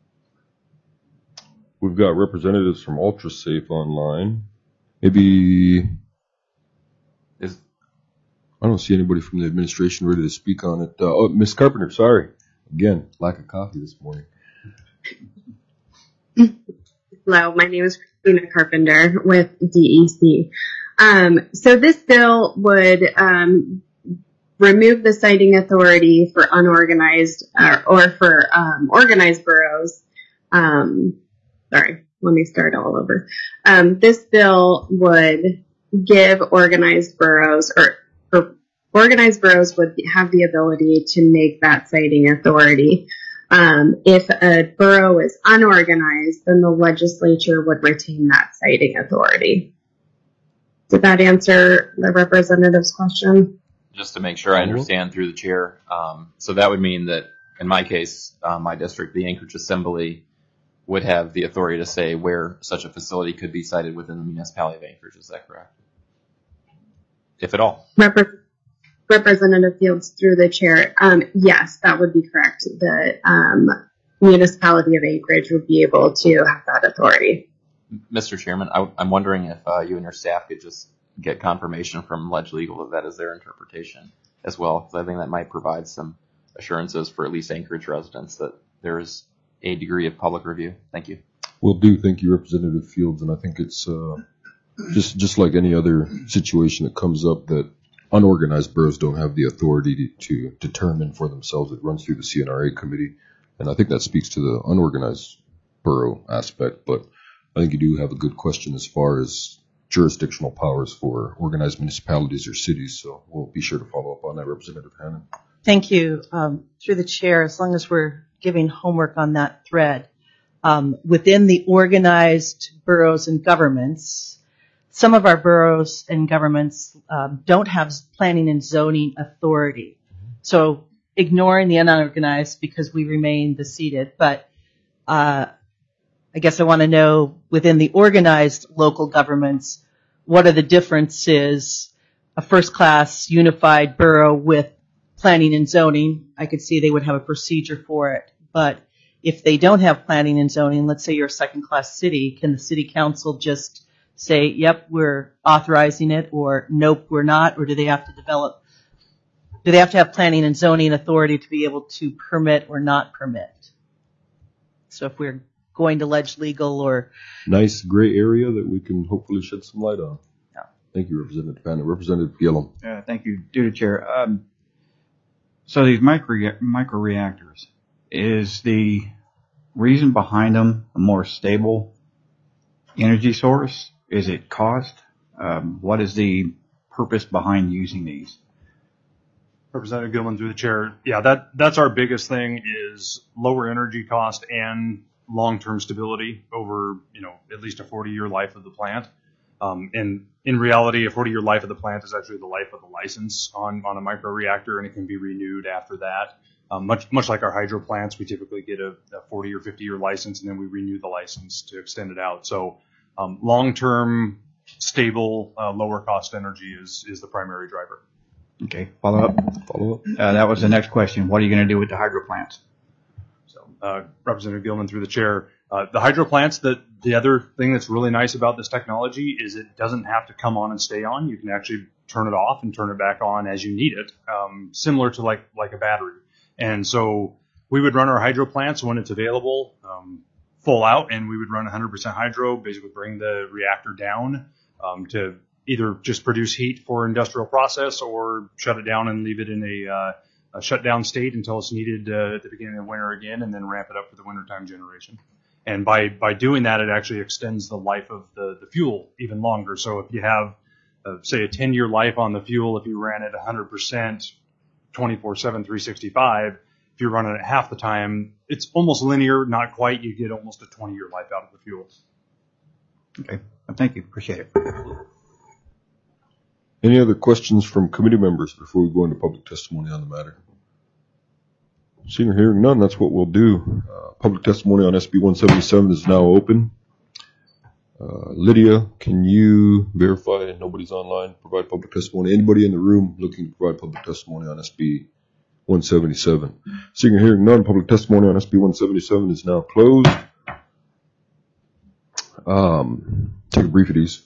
we've got representatives from UltraSafe online. Maybe Is I don't see anybody from the administration ready to speak on it. Uh, oh, Miz Carpenter, sorry. Again, lack of coffee this morning. Hello, my name is Christina Carpenter with D E C. Um, so this bill would um, remove the citing authority for unorganized uh, or for um, organized boroughs. Um, sorry, let me start all over. Um, this bill would give organized boroughs or, or organized boroughs would have the ability to make that citing authority. Um, if a borough is unorganized, then the legislature would retain that citing authority. Did that answer the representative's question? just to make sure I understand through the chair. Um, so that would mean that in my case, uh, my district, the Anchorage Assembly, would have the authority to say where such a facility could be sited within the municipality of Anchorage. Is that correct? If at all. Rep- Representative Fields, through the chair. Um, yes, that would be correct. The um, municipality of Anchorage would be able to have that authority. Mister Chairman, I, I'm wondering if uh, you and your staff could just get confirmation from Ledge Legal that that is their interpretation as well, because I think that might provide some assurances for at least Anchorage residents that there is a degree of public review. Thank you. Will do. Thank you, Representative Fields. And I think it's uh, just just like any other situation that comes up that unorganized boroughs don't have the authority to, to determine for themselves. It runs through the C N R A committee, and I think that speaks to the unorganized borough aspect. But I think you do have a good question as far as jurisdictional powers for organized municipalities or cities. So we'll be sure to follow up on that, Representative Hannon. Thank you. Um, through the chair, as long as we're giving homework on that thread, um, within the organized boroughs and governments, some of our boroughs and governments um, don't have planning and zoning authority. So ignoring the unorganized because we remain the seated, but uh, I guess I want to know within the organized local governments, what are the differences? A first-class unified borough with planning and zoning, I could see they would have a procedure for it. But if they don't have planning and zoning, let's say you're a second-class city, can the city council just say, yep, we're authorizing it, or nope, we're not, or do they have to develop, do they have to have planning and zoning authority to be able to permit or not permit? So if we're going to Ledge Legal or... Nice gray area that we can hopefully shed some light on. Yeah. Thank you, Representative Hannon. Representative Gillum. Uh, thank you, due to chair. Um, so these micro micro reactors, is the reason behind them a more stable energy source? Is it cost? Um, what is the purpose behind using these? Representative Gilman through the chair. Yeah, that that's our biggest thing is lower energy cost and long-term stability over, you know, at least a forty-year life of the plant. Um, and in reality, a forty-year life of the plant is actually the life of the license on, on a microreactor, and it can be renewed after that. Um, much much like our hydro plants, we typically get a, a forty or fifty-year license, and then we renew the license to extend it out. So um, long-term, stable, uh, lower-cost energy is is the primary driver. Okay, follow up. Follow up. Uh, that was the next question. What are you going to do with the hydro plants? So, uh, Representative Gilman through the chair. Uh, the hydro plants, the, the other thing that's really nice about this technology is it doesn't have to come on and stay on. You can actually turn it off and turn it back on as you need it, um, similar to like, like a battery. And so we would run our hydro plants when it's available, um, full out, and we would run one hundred percent hydro, basically bring the reactor down um, to either just produce heat for industrial process or shut it down and leave it in a, uh, a shutdown state until it's needed uh, at the beginning of winter again, and then ramp it up for the wintertime generation. And by, by doing that, it actually extends the life of the, the fuel even longer. So if you have, uh, say, a ten-year life on the fuel, if you ran it one hundred percent, twenty-four seven, three sixty-five, if you're running it half the time, it's almost linear, not quite. You get almost a twenty-year life out of the fuel. Okay, thank you. Appreciate it. Any other questions from committee members before we go into public testimony on the matter? Seeing or hearing none, that's what we'll do. Uh, public testimony on S B one seventy-seven is now open. Uh, Lydia, can you verify nobody's online, provide public testimony? Anybody in the room looking to provide public testimony on S B one seventy-seven? Seeing or hearing none, public testimony on S B one seventy-seven is now closed. Um, take a brief at ease.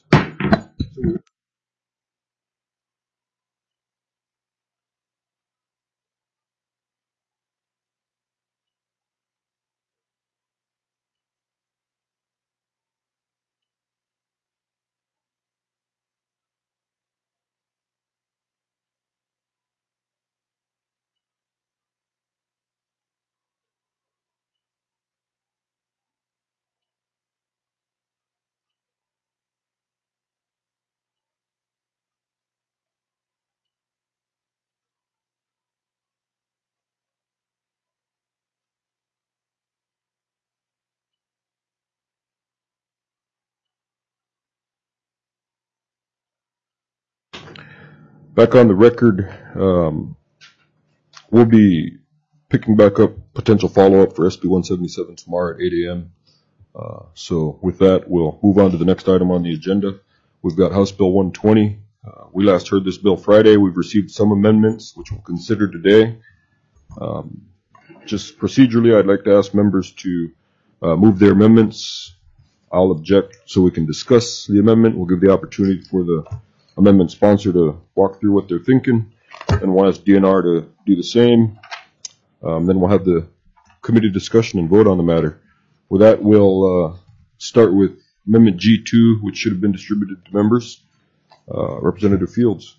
Back on the record, um, we'll be picking back up potential follow-up for S B one seventy-seven tomorrow at eight a.m. Uh, so with that, we'll move on to the next item on the agenda. We've got House Bill one twenty. Uh, we last heard this bill Friday. We've received some amendments, which we'll consider today. Um, just procedurally, I'd like to ask members to uh, move their amendments. I'll object so we can discuss the amendment. We'll give the opportunity for the amendment sponsor to walk through what they're thinking, and we'll ask D N R to do the same. Um, then we'll have the committee discussion and vote on the matter. With that, we'll uh, start with Amendment G two, which should have been distributed to members. Uh, Representative Fields.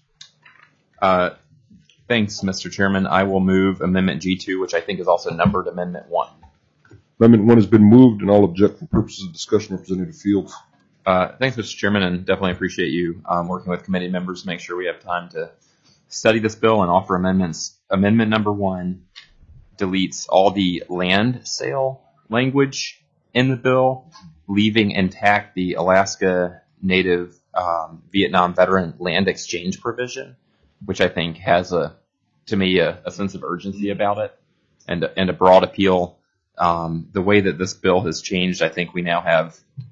Uh, thanks, Mister Chairman. I will move Amendment G two, which I think is also numbered Amendment one. Amendment one has been moved, and I'll object for purposes of discussion. Representative Fields. Uh, thanks, Mister Chairman, and definitely appreciate you um, working with committee members to make sure we have time to study this bill and offer amendments. Amendment number one deletes all the land sale language in the bill, leaving intact the Alaska Native um, Vietnam veteran land exchange provision, which I think has a, to me, a, a sense of urgency about it and, and a broad appeal. Um, the way that this bill has changed, I think we now have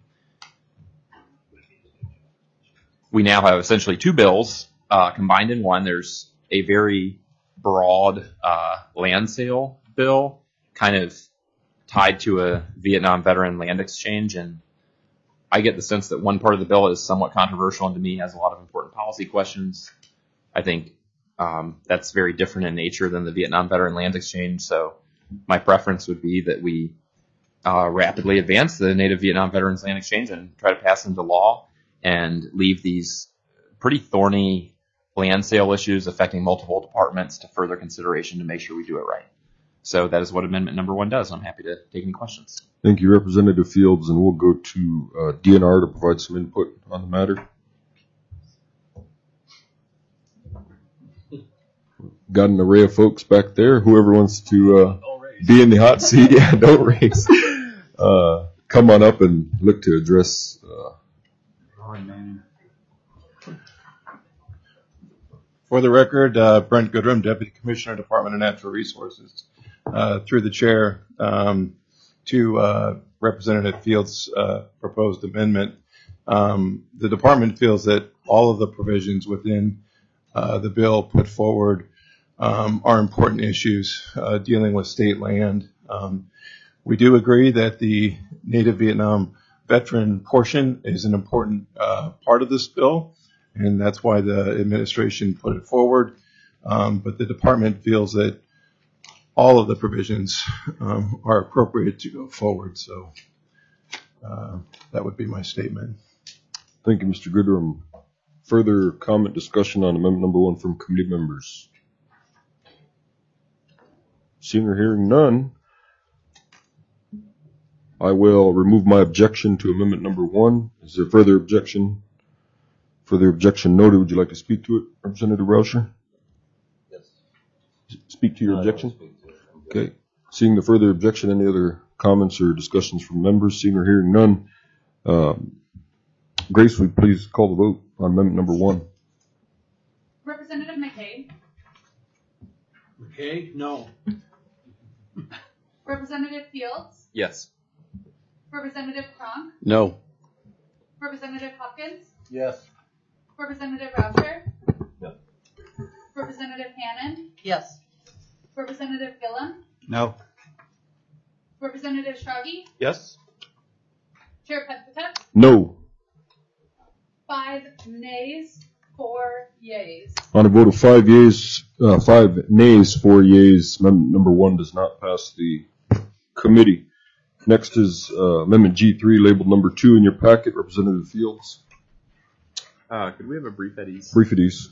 we now have essentially two bills uh, combined in one. There's a very broad uh, land sale bill, kind of tied to a Vietnam veteran land exchange, and I get the sense that one part of the bill is somewhat controversial and to me has a lot of important policy questions. I think um, that's very different in nature than the Vietnam veteran land exchange, so my preference would be that we uh, rapidly advance the Native Vietnam Veterans Land Exchange and try to pass into law and leave these pretty thorny land sale issues affecting multiple departments to further consideration to make sure we do it right. So that is what amendment number one does. I'm happy to take any questions. Thank you, Representative Fields, and we'll go to uh, D N R to provide some input on the matter. got an array of folks back there. Whoever wants to uh, be in the hot seat, yeah, don't raise. Uh, come on up and look to address. Uh, For the record, uh, Brent Goodrum, Deputy Commissioner, Department of Natural Resources. Uh, through the chair, um, to uh, Representative Fields' uh, proposed amendment. Um, the department feels that all of the provisions within uh, the bill put forward um, are important issues uh, dealing with state land. Um, we do agree that the Native Vietnam veteran portion is an important uh, part of this bill, and that's why the administration put it forward. Um, but the department feels that all of the provisions um, are appropriate to go forward. So uh, that would be my statement. Thank you, Mister Goodrum. Further comment, discussion on amendment number one from committee members? Seeing or hearing none, I will remove my objection to amendment number one. Is there further objection? Further objection noted. Would you like to speak to it, Representative Rauscher? Yes. Speak to your No, I objection? don't speak to it. Okay. Seeing the further objection, any other comments or discussions from members? Seeing or hearing none, um, Grace, would you please call the vote on amendment number one? Representative McKay. McKay, no. Representative Fields. Yes. Representative Cronk. No. Representative Hopkins. Yes. Representative Rauscher. No. Representative Hannon. Yes. Representative Gillum. No. Representative Schragi. Yes. Chair Petlicoff. No. Five nays, four yays. On a vote of five yeas, uh, five nays, four yeas, amendment number one does not pass the committee. Next is uh, amendment G three, labeled number two in your packet. Representative Fields. Uh, could we have a brief at ease? Brief at ease.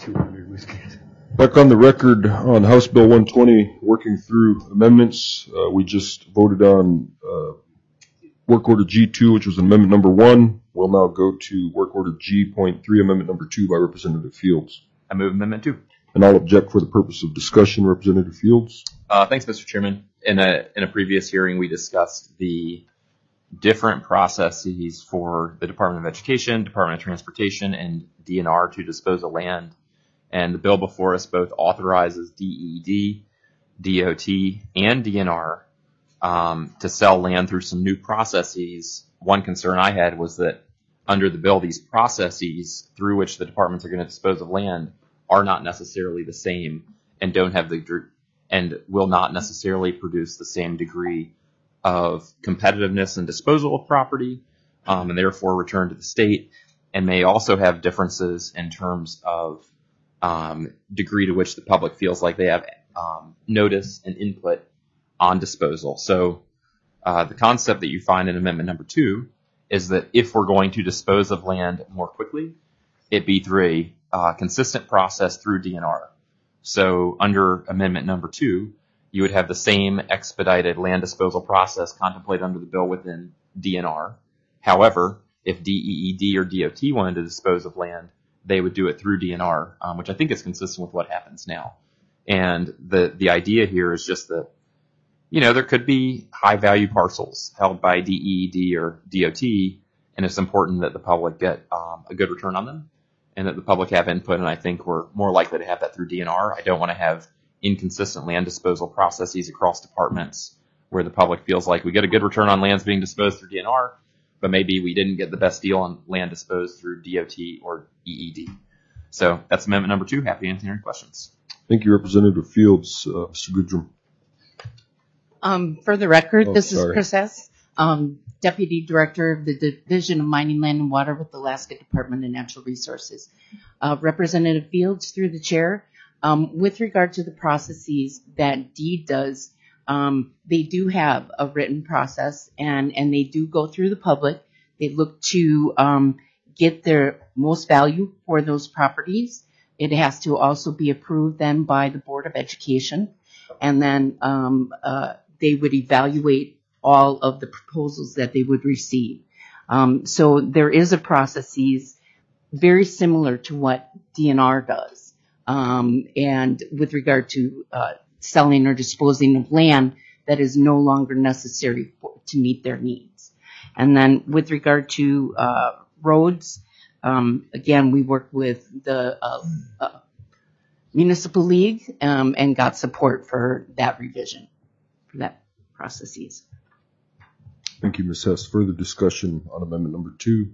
Back on the record on House Bill one twenty, working through amendments. Uh, we just voted on uh, Work Order G two, which was amendment number one. We'll now go to Work Order G point three, amendment number two by Representative Fields. I move amendment two. And I'll object for the purpose of discussion. Representative Fields. Uh, thanks, Mister Chairman. In a in a previous hearing, we discussed the different processes for the Department of Education, Department of Transportation, and D N R to dispose of land. And the bill before us both authorizes D E D, D O T, and D N R um, to sell land through some new processes. One concern I had was that under the bill, these processes through which the departments are going to dispose of land are not necessarily the same and don't have the and will not necessarily produce the same degree of competitiveness and disposal of property, um, and therefore return to the state, and may also have differences in terms of um, degree to which the public feels like they have um, notice and input on disposal. So uh, the concept that you find in amendment number two is that if we're going to dispose of land more quickly, it be through a uh, consistent process through D N R. So under amendment number two, you would have the same expedited land disposal process contemplated under the bill within D N R. However, if D E E D or D O T wanted to dispose of land, they would do it through D N R, um, which I think is consistent with what happens now. And the, the idea here is just that, you know, there could be high value parcels held by D E E D or D O T, and it's important that the public get um, a good return on them and that the public have input. And I think we're more likely to have that through D N R. I don't want to have inconsistent land disposal processes across departments where the public feels like we get a good return on lands being disposed through D N R, but maybe we didn't get the best deal on land disposed through D O T or E E D. So that's amendment number two. Happy to answer any questions. Thank you, Representative Fields. Uh, Mister Goodrum. Um, for the record, Oh, this sorry. is Chris Hess, um, Deputy Director of the Division of Mining, Land, and Water with the Alaska Department of Natural Resources. Uh, Representative Fields, through the chair, um, with regard to the processes that DEED does, um, they do have a written process, and, and they do go through the public. They look to um, get their most value for those properties. It has to also be approved then by the Board of Education, and then um, uh, they would evaluate all of the proposals that they would receive. Um, so there is a processes very similar to what D N R does. Um, and with regard to uh, selling or disposing of land that is no longer necessary for, to meet their needs. And then with regard to uh, roads, um, again, we worked with the uh, uh, Municipal League um, and got support for that revision, for that processes. Thank you, Miz Hess. Further discussion on amendment number two.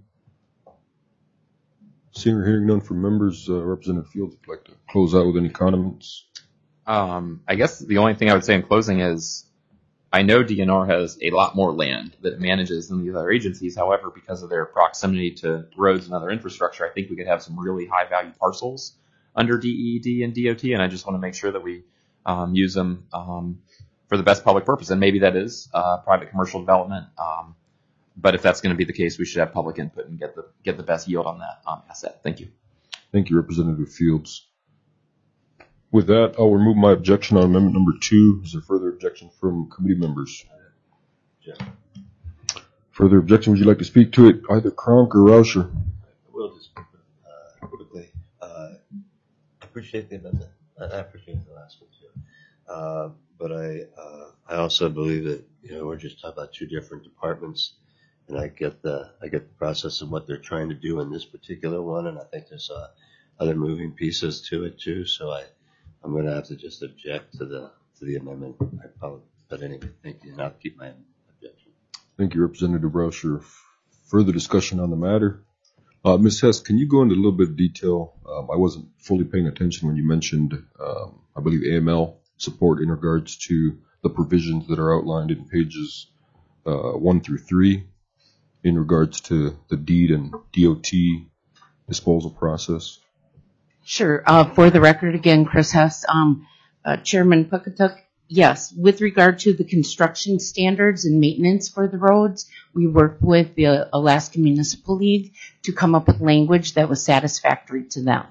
Seeing or hearing none from members, uh, Representative Fields would like to close out with any comments. Um, I guess the only thing I would say in closing is I know D N R has a lot more land that it manages than these other agencies. However, because of their proximity to roads and other infrastructure, I think we could have some really high value parcels under D E E D and D O T, and I just want to make sure that we um, use them um, for the best public purpose. And maybe that is uh, private commercial development. Um, but if that's going to be the case, we should have public input and get the get the best yield on that um, asset. Thank you. Thank you, Representative Fields. With that, I'll remove my objection on amendment number two. Is there further objection from committee members? Yeah. Further objection? Would you like to speak to it, either Kronk or Rauscher? We'll just uh, quickly. Uh, I appreciate the amendment. I appreciate the last one too. Uh, but I, uh, I also believe that you know we're just talking about two different departments, and I get the I get the process of what they're trying to do in this particular one, and I think there's uh, other moving pieces to it too. So I. I'm going to have to just object to the to the amendment. I apologize. But anyway, thank you, and I'll keep my objection. Thank you, Representative Rauscher. Further discussion on the matter. Uh, Miz Hess, can you go into a little bit of detail? Um, I wasn't fully paying attention when you mentioned, um, I believe, A M L support in regards to the provisions that are outlined in pages uh, one through three in regards to the deed and D O T disposal process. Sure. Uh, for the record, again, Chris Hess, um, uh, Chairman Puckatuk, yes, with regard to the construction standards and maintenance for the roads, we worked with the Alaska Municipal League to come up with language that was satisfactory to them.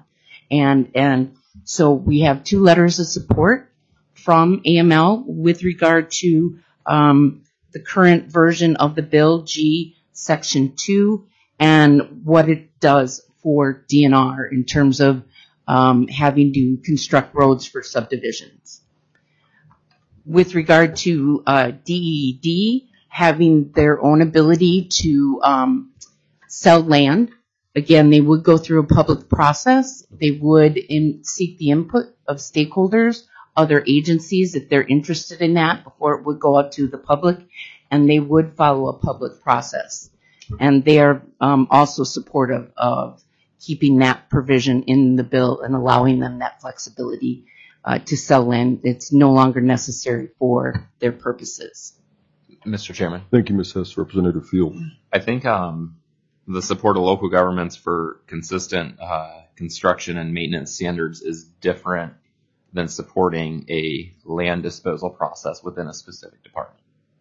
And, and so we have two letters of support from A M L with regard to um, the current version of the bill, G Section two, and what it does for D N R in terms of um, having to construct roads for subdivisions. With regard to uh, D E D having their own ability to um, sell land, again, they would go through a public process. They would in, seek the input of stakeholders, other agencies, if they're interested in that, before it would go out to the public, and they would follow a public process. And they are um, also supportive of keeping that provision in the bill and allowing them that flexibility uh, to sell land. It's no longer necessary for their purposes. Mister Chairman. Thank you, Miz Hess. Representative Field. I think um, the support of local governments for consistent uh, construction and maintenance standards is different than supporting a land disposal process within a specific department.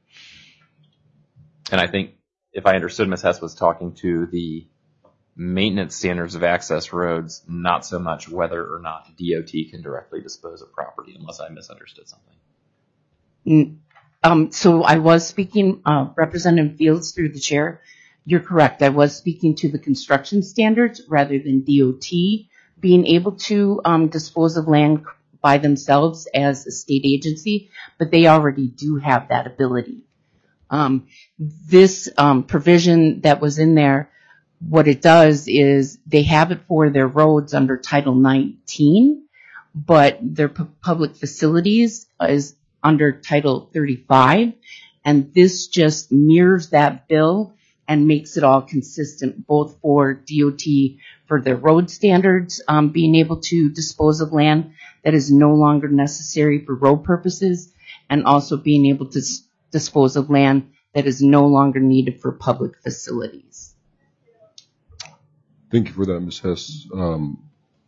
And I think if I understood Miz Hess was talking to the maintenance standards of access roads, not so much whether or not D O T can directly dispose of property, unless I misunderstood something. Mm, Um, so I was speaking, uh, Representative Fields through the chair. You're correct. I was speaking to the construction standards rather than D O T being able to um, dispose of land by themselves as a state agency, but they already do have that ability. Um, this um, provision that was in there, what it does is they have it for their roads under Title nineteen, but their pu- public facilities is under Title thirty-five, and this just mirrors that bill and makes it all consistent, both for D O T for their road standards, um, being able to dispose of land that is no longer necessary for road purposes, and also being able to s- dispose of land that is no longer needed for public facilities. Thank you for that, Miz Hess. Um,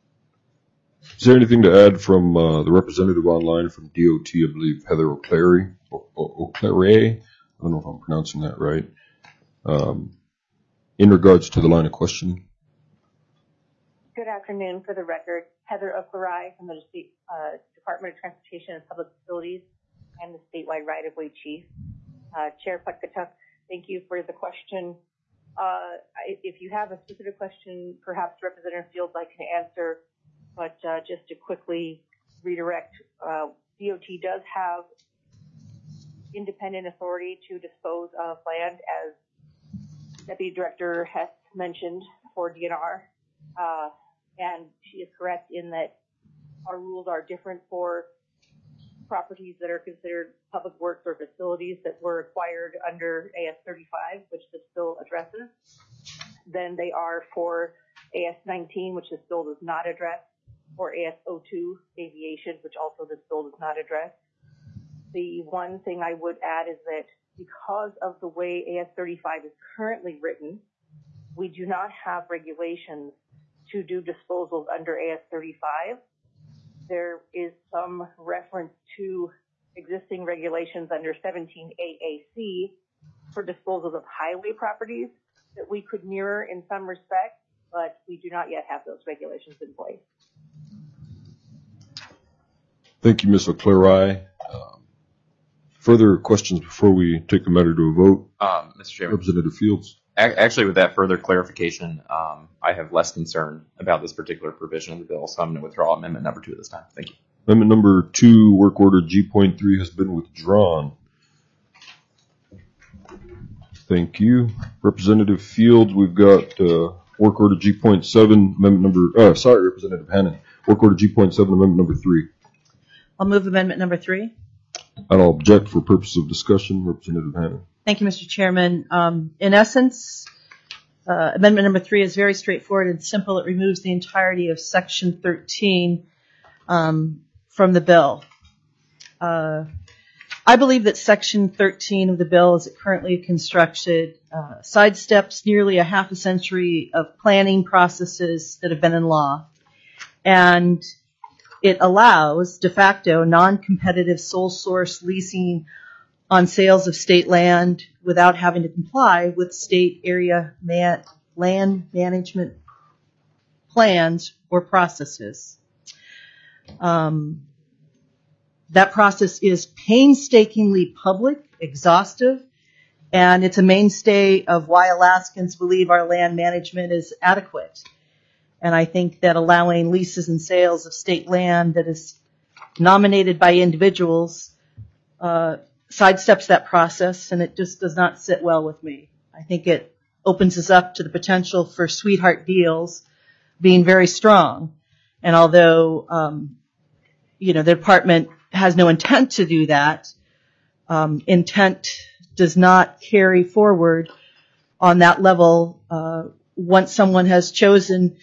Is there anything to add from uh, the representative online from D O T, I believe Heather O'Clery? O- O- O'Clery? I don't know if I'm pronouncing that right. Um, in regards to the line of questioning. Good afternoon. For the record, Heather O'Clery from the State, uh, Department of Transportation and Public Facilities and the statewide right-of-way chief. Uh, Chair Putkatuk, thank you for the question. Uh, I, if you have a specific question, perhaps Representative Fields I can answer. But uh, just to quickly redirect, uh, D O T does have independent authority to dispose of land, as Deputy Director Hess mentioned, for D N R. Uh, and she is correct in that our rules are different for properties that are considered public works or facilities that were acquired under A S thirty-five, which this bill addresses, than they are for A S nineteen, which this bill does not address, or A S oh two, aviation, which also this bill does not address. The one thing I would add is that because of the way A S thirty-five is currently written, we do not have regulations to do disposals under A S thirty-five. There is some reference to existing regulations under seventeen A A C for disposals of highway properties that we could mirror in some respects, but we do not yet have those regulations in place. Thank you, Miz O'Clery. Um, further questions before we take the matter to a vote? Um, Mister Chairman. Representative Fields. Actually, with that further clarification, um, I have less concern about this particular provision of the bill, so I'm going to withdraw amendment number two at this time. Thank you. Amendment number two, work order G point three, has been withdrawn. Thank you. Representative Fields, we've got uh, work order G point seven, amendment number, uh, sorry, Representative Hannan. Work order G point seven, amendment number three. I'll move amendment number three. And I'll object for purpose of discussion. Representative Hannan. Thank you, Mister Chairman. Um, in essence, uh, amendment number three is very straightforward and simple. It removes the entirety of section thirteen um, from the bill. Uh, I believe that section thirteen of the bill, as it currently constructed, uh, sidesteps nearly a half a century of planning processes that have been in law. And it allows de facto non-competitive sole source leasing on sales of state land without having to comply with state area man, land management plans or processes. Um, that process is painstakingly public, exhaustive, and it's a mainstay of why Alaskans believe our land management is adequate. And I think that allowing leases and sales of state land that is nominated by individuals uh, sidesteps that process, and it just does not sit well with me. I think it opens us up to the potential for sweetheart deals being very strong. And although, um, you know, the department has no intent to do that, um, intent does not carry forward on that level uh, once someone has chosen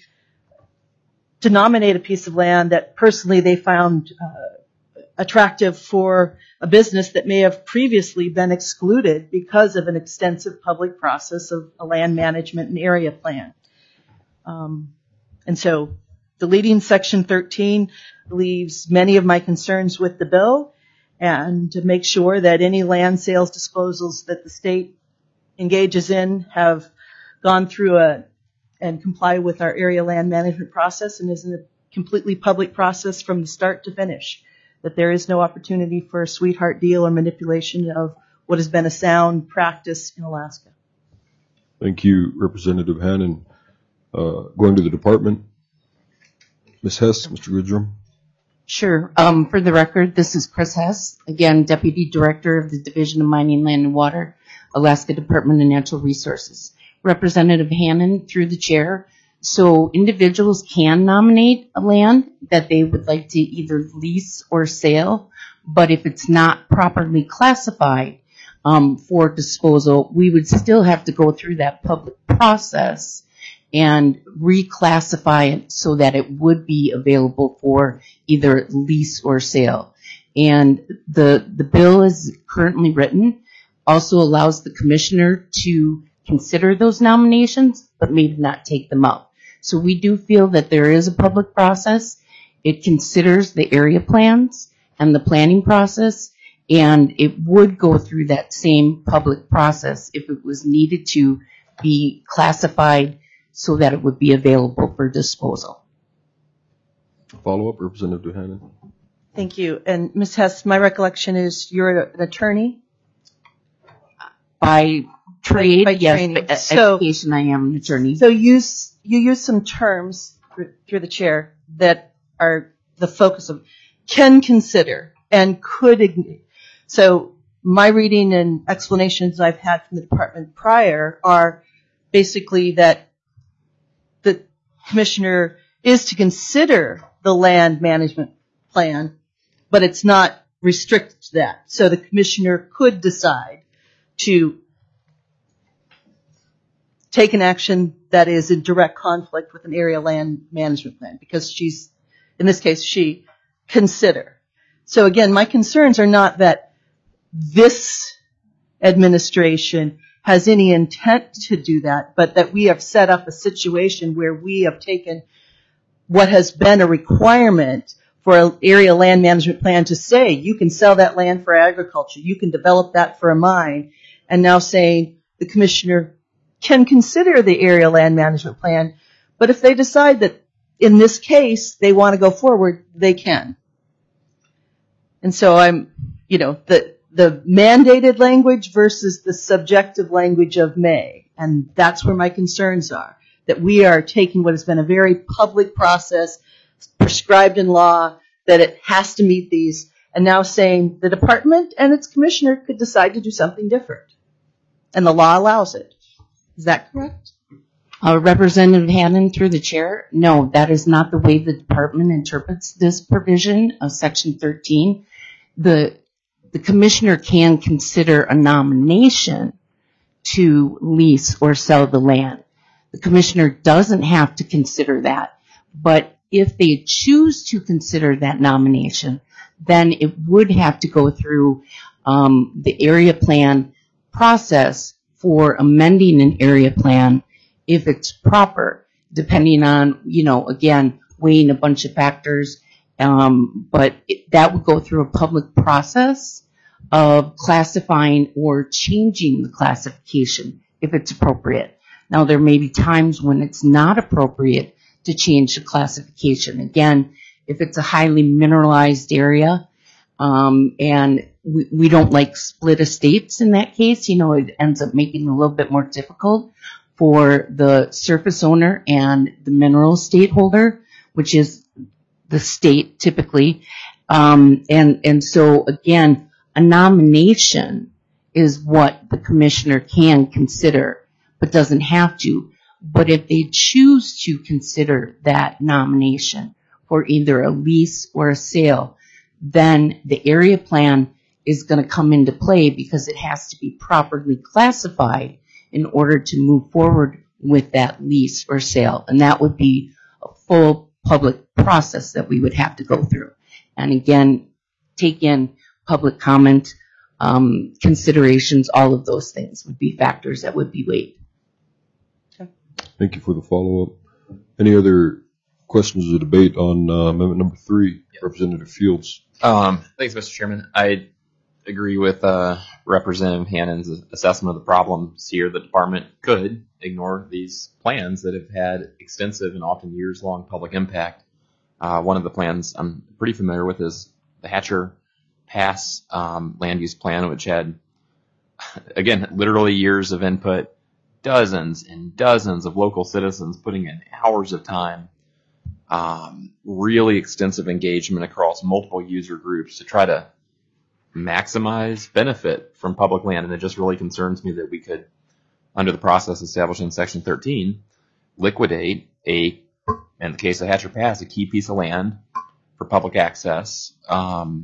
to nominate a piece of land that personally they found uh, attractive for a business that may have previously been excluded because of an extensive public process of a land management and area plan. Um, and so deleting Section thirteen leaves many of my concerns with the bill, and to make sure that any land sales disposals that the state engages in have gone through a and comply with our area land management process and is in a completely public process from the start to finish, that there is no opportunity for a sweetheart deal or manipulation of what has been a sound practice in Alaska. Thank you, Representative Hannon. Uh, going to the department, Miz Hess, Mister Goodrum. Sure. Um, for the record, this is Chris Hess, again, Deputy Director of the Division of Mining, Land, and Water, Alaska Department of Natural Resources. Representative Hannon, through the chair. So individuals can nominate a land that they would like to either lease or sale, but if it's not properly classified um, for disposal, we would still have to go through that public process and reclassify it so that it would be available for either lease or sale. And the the bill is currently written also allows the commissioner to consider those nominations, but maybe not take them up. So we do feel that there is a public process. It considers the area plans and the planning process, and it would go through that same public process if it was needed to be classified so that it would be available for disposal. Follow-up, Representative Hannon. Thank you. And Miz Hess, my recollection is you're an attorney? By trade, by, by yes, training. By so, education, I am an attorney. So use, you use some terms through the chair that are the focus of can consider and could. So my reading and explanations I've had from the department prior are basically that the commissioner is to consider the land management plan, but it's not restricted to that. So the commissioner could decide to take an action that is in direct conflict with an area land management plan because she's, in this case, she consider. So again, my concerns are not that this administration has any intent to do that, but that we have set up a situation where we have taken what has been a requirement for an area land management plan to say you can sell that land for agriculture, you can develop that for a mine, and now saying the commissioner can consider the area land management plan, but if they decide that in this case they want to go forward, they can. And so I'm, you know, the the mandated language versus the subjective language of may, and that's where my concerns are, that we are taking what has been a very public process prescribed in law, that it has to meet these, and now saying the department and its commissioner could decide to do something different. And the law allows it. Is that correct? Uh, Representative Hannon, through the chair, no, that is not the way the department interprets this provision of Section thirteen. The the commissioner can consider a nomination to lease or sell the land. The commissioner doesn't have to consider that, but if they choose to consider that nomination, then it would have to go through um, the area plan process for amending an area plan if it's proper, depending on, you know, again, weighing a bunch of factors. Um, but it, that would go through a public process of classifying or changing the classification if it's appropriate. Now, there may be times when it's not appropriate to change the classification. Again, if it's a highly mineralized area, um, and we, we don't like split estates in that case, you know, it ends up making it a little bit more difficult for the surface owner and the mineral estate holder, which is the state typically. Um, and, and so again, a nomination is what the commissioner can consider, but doesn't have to. But if they choose to consider that nomination for either a lease or a sale, then the area plan is going to come into play because it has to be properly classified in order to move forward with that lease or sale. And that would be a full public process that we would have to go through. And again, take in public comment, um, considerations, all of those things would be factors that would be weighed. Thank you for the follow-up. Any other questions or debate on uh, amendment number three, yep. Representative Fields? Um, thanks, Mister Chairman. I agree with uh, Representative Hannon's assessment of the problems here. The department could ignore these plans that have had extensive and often years-long public impact. Uh, one of the plans I'm pretty familiar with is the Hatcher Pass um, land use plan, which had, again, literally years of input, dozens and dozens of local citizens putting in hours of time, um, really extensive engagement across multiple user groups to try to maximize benefit from public land. And it just really concerns me that we could, under the process established in Section thirteen, liquidate a, in the case of Hatcher Pass, a key piece of land for public access, um,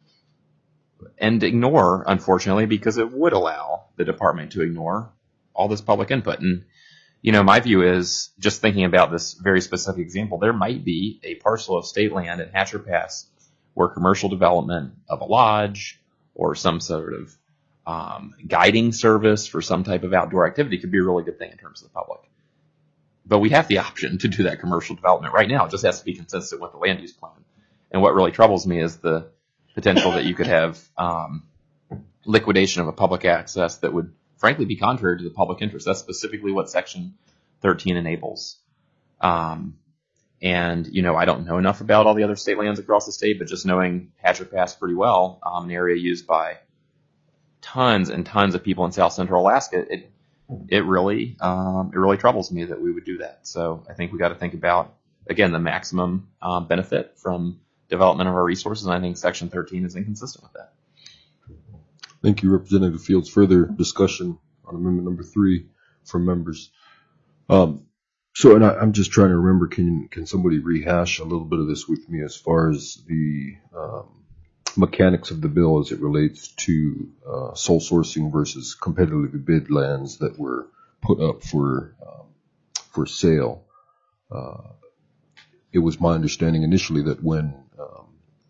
and ignore, unfortunately, because it would allow the department to ignore all this public input. And, you know, my view is, just thinking about this very specific example, there might be a parcel of state land in Hatcher Pass where commercial development of a lodge or some sort of um, guiding service for some type of outdoor activity could be a really good thing in terms of the public. But we have the option to do that commercial development right now. It just has to be consistent with the land use plan. And what really troubles me is the potential that you could have um, liquidation of a public access that would frankly be contrary to the public interest. That's specifically what Section thirteen enables. Um, and, you know, I don't know enough about all the other state lands across the state, but just knowing Hatcher Pass pretty well, um, an area used by tons and tons of people in South Central Alaska, it it really um, it really troubles me that we would do that. So I think we got to think about, again, the maximum um, benefit from development of our resources, and I think Section thirteen is inconsistent with that. Thank you, Representative Fields. Further discussion on amendment number three from members. Um, so, and I, I'm just trying to remember, can can somebody rehash a little bit of this with me as far as the um, mechanics of the bill as it relates to uh, sole sourcing versus competitively bid lands that were put up for um, for sale? Uh, it was my understanding initially that when um,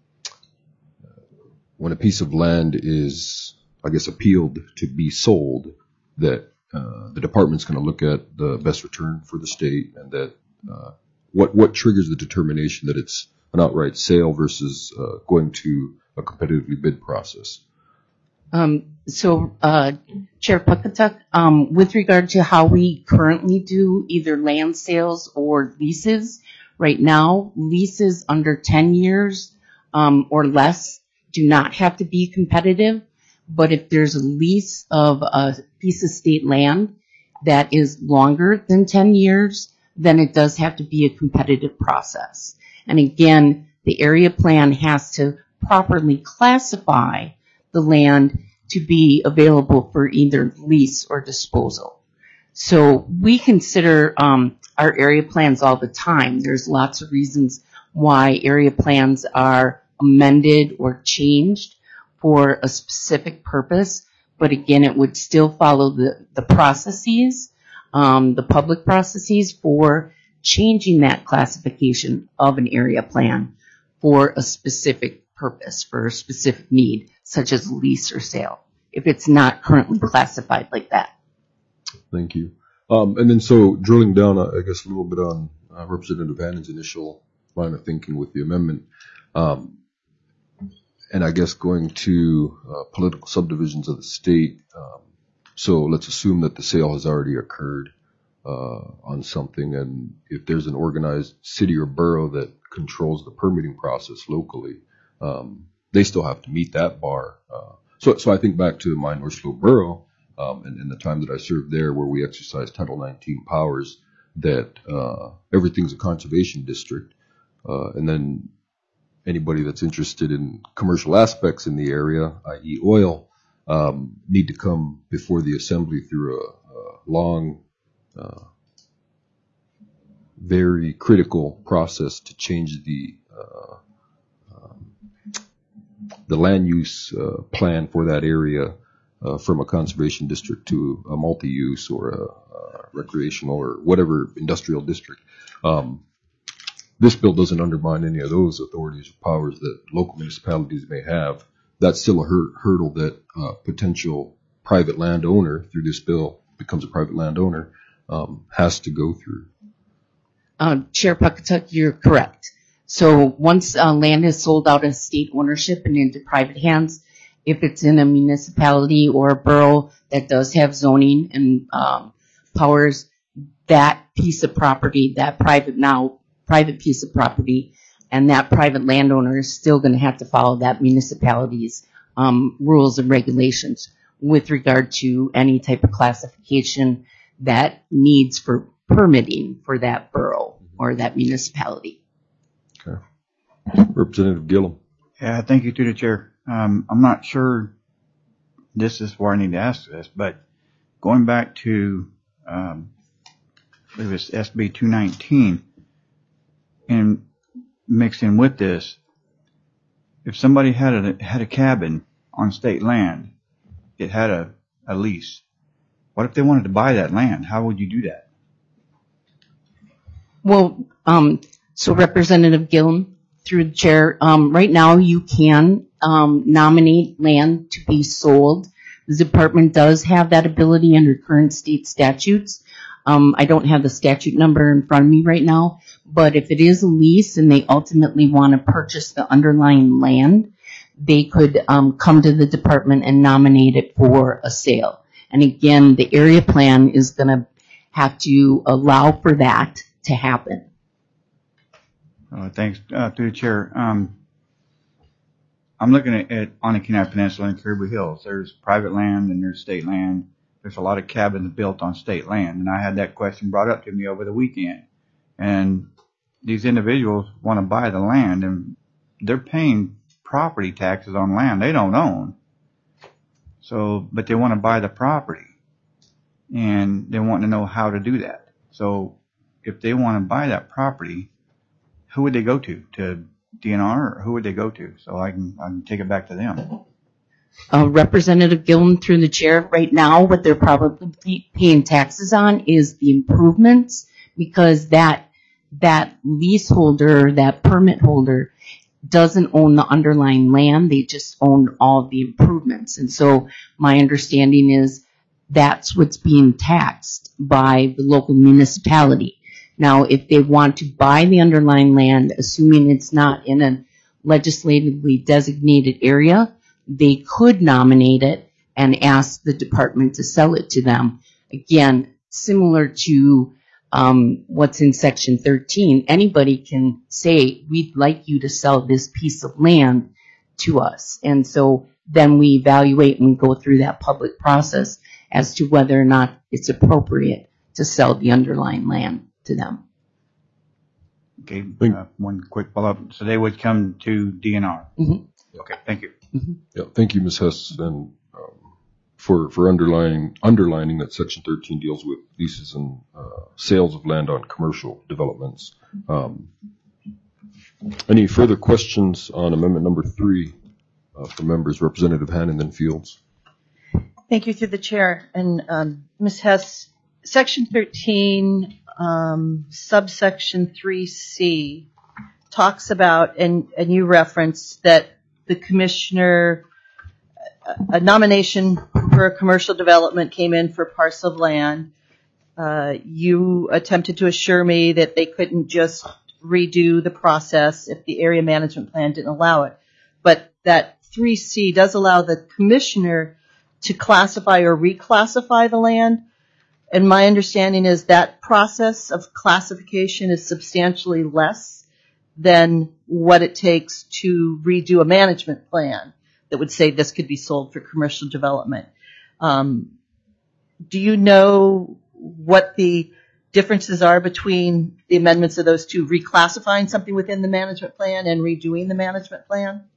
when a piece of land is, I guess, appealed to be sold, that uh, the department's going to look at the best return for the state, and that uh, what what triggers the determination that it's an outright sale versus uh, going to a competitively bid process. Um, so, uh, Chair Pawcatuck, um, with regard to how we currently do either land sales or leases, right now, leases under ten years um, or less do not have to be competitive. But if there's a lease of a piece of state land that is longer than ten years, then it does have to be a competitive process. And again, the area plan has to properly classify the land to be available for either lease or disposal. So we consider um, our area plans all the time. There's lots of reasons why area plans are amended or changed for a specific purpose, but again, it would still follow the, the processes, um, the public processes for changing that classification of an area plan for a specific purpose, for a specific need, such as lease or sale, if it's not currently classified like that. Thank you. Um, and then so drilling down, I guess, a little bit on uh, Representative Hannon's initial line of thinking with the amendment, um, and I guess going to uh, political subdivisions of the state. Um, so let's assume that the sale has already occurred. uh, on something, and if there's an organized city or borough that controls the permitting process locally, um, they still have to meet that bar. Uh, so, so I think back to my North Slope Borough, um, and, and the time that I served there, where we exercised Title nineteen powers, that uh, everything's a conservation district, uh, and then anybody that's interested in commercial aspects in the area, that is oil, um, need to come before the assembly through a, a long, uh, very critical process to change the uh, um, the land use uh, plan for that area uh, from a conservation district to a multi-use or a, a recreational or whatever industrial district. Um, This bill doesn't undermine any of those authorities or powers that local municipalities may have. That's still a hur- hurdle that uh, potential private landowner through this bill becomes a private landowner um, has to go through. Uh, Chair Puckatuck, you're correct. So once uh, land is sold out of state ownership and into private hands, if it's in a municipality or a borough that does have zoning and um, powers, that piece of property, that private now private piece of property, and that private landowner is still going to have to follow that municipality's um, rules and regulations with regard to any type of classification that needs for permitting for that borough or that municipality. Okay. Representative Gillum. Yeah, thank you to the chair. Um, I'm not sure this is where I need to ask this, but going back to, um, I believe it's S B two nineteen, and mixed in with this, if somebody had a had a cabin on state land, it had a, a lease. What if they wanted to buy that land? How would you do that? Well, um, so Representative Gillum, through the chair, um, right now you can um, nominate land to be sold. The department does have that ability under current state statutes. Um, I don't have the statute number in front of me right now, but if it is a lease and they ultimately want to purchase the underlying land, they could um, come to the department and nominate it for a sale. And again, the area plan is going to have to allow for that to happen. Uh, thanks uh, to the chair. Um, I'm looking at, at on the Kenai Peninsula and Caribou Hills. There's private land and there's state land. There's a lot of cabins built on state land, and I had that question brought up to me over the weekend. And these individuals want to buy the land, and they're paying property taxes on land they don't own. So, but they want to buy the property, and they want to know how to do that. So, if they want to buy that property, who would they go to? To D N R, or who would they go to? So I can I can take it back to them. Uh, Representative Gillum, through the chair, right now what they're probably paying taxes on is the improvements, because that that leaseholder, that permit holder, doesn't own the underlying land. They just own all of the improvements. And so my understanding is that's what's being taxed by the local municipality. Now, if they want to buy the underlying land, assuming it's not in a legislatively designated area, they could nominate it and ask the department to sell it to them. Again, similar to um, what's in Section thirteen, anybody can say, we'd like you to sell this piece of land to us. And so then we evaluate and we go through that public process as to whether or not it's appropriate to sell the underlying land to them. Okay, uh, one quick follow-up. So they would come to D N R? Mm-hmm. Okay, thank you. Mm-hmm. Yeah, thank you, Miz Hess, and um, for for underlining underlining that Section thirteen deals with leases and uh, sales of land on commercial developments. Um, any further questions on amendment number three uh, from members? Representative Hannan, then Fields. Thank you, through the chair. And um, Miz Hess, Section thirteen, um, subsection three C, talks about, and, and you referenced that the commissioner, a nomination for a commercial development came in for parcel of land. Uh, you attempted to assure me that they couldn't just redo the process if the area management plan didn't allow it. But that three C does allow the commissioner to classify or reclassify the land. And my understanding is that process of classification is substantially less than what it takes to redo a management plan that would say this could be sold for commercial development. Um, do you know what the differences are between the amendments of those two, reclassifying something within the management plan and redoing the management plan?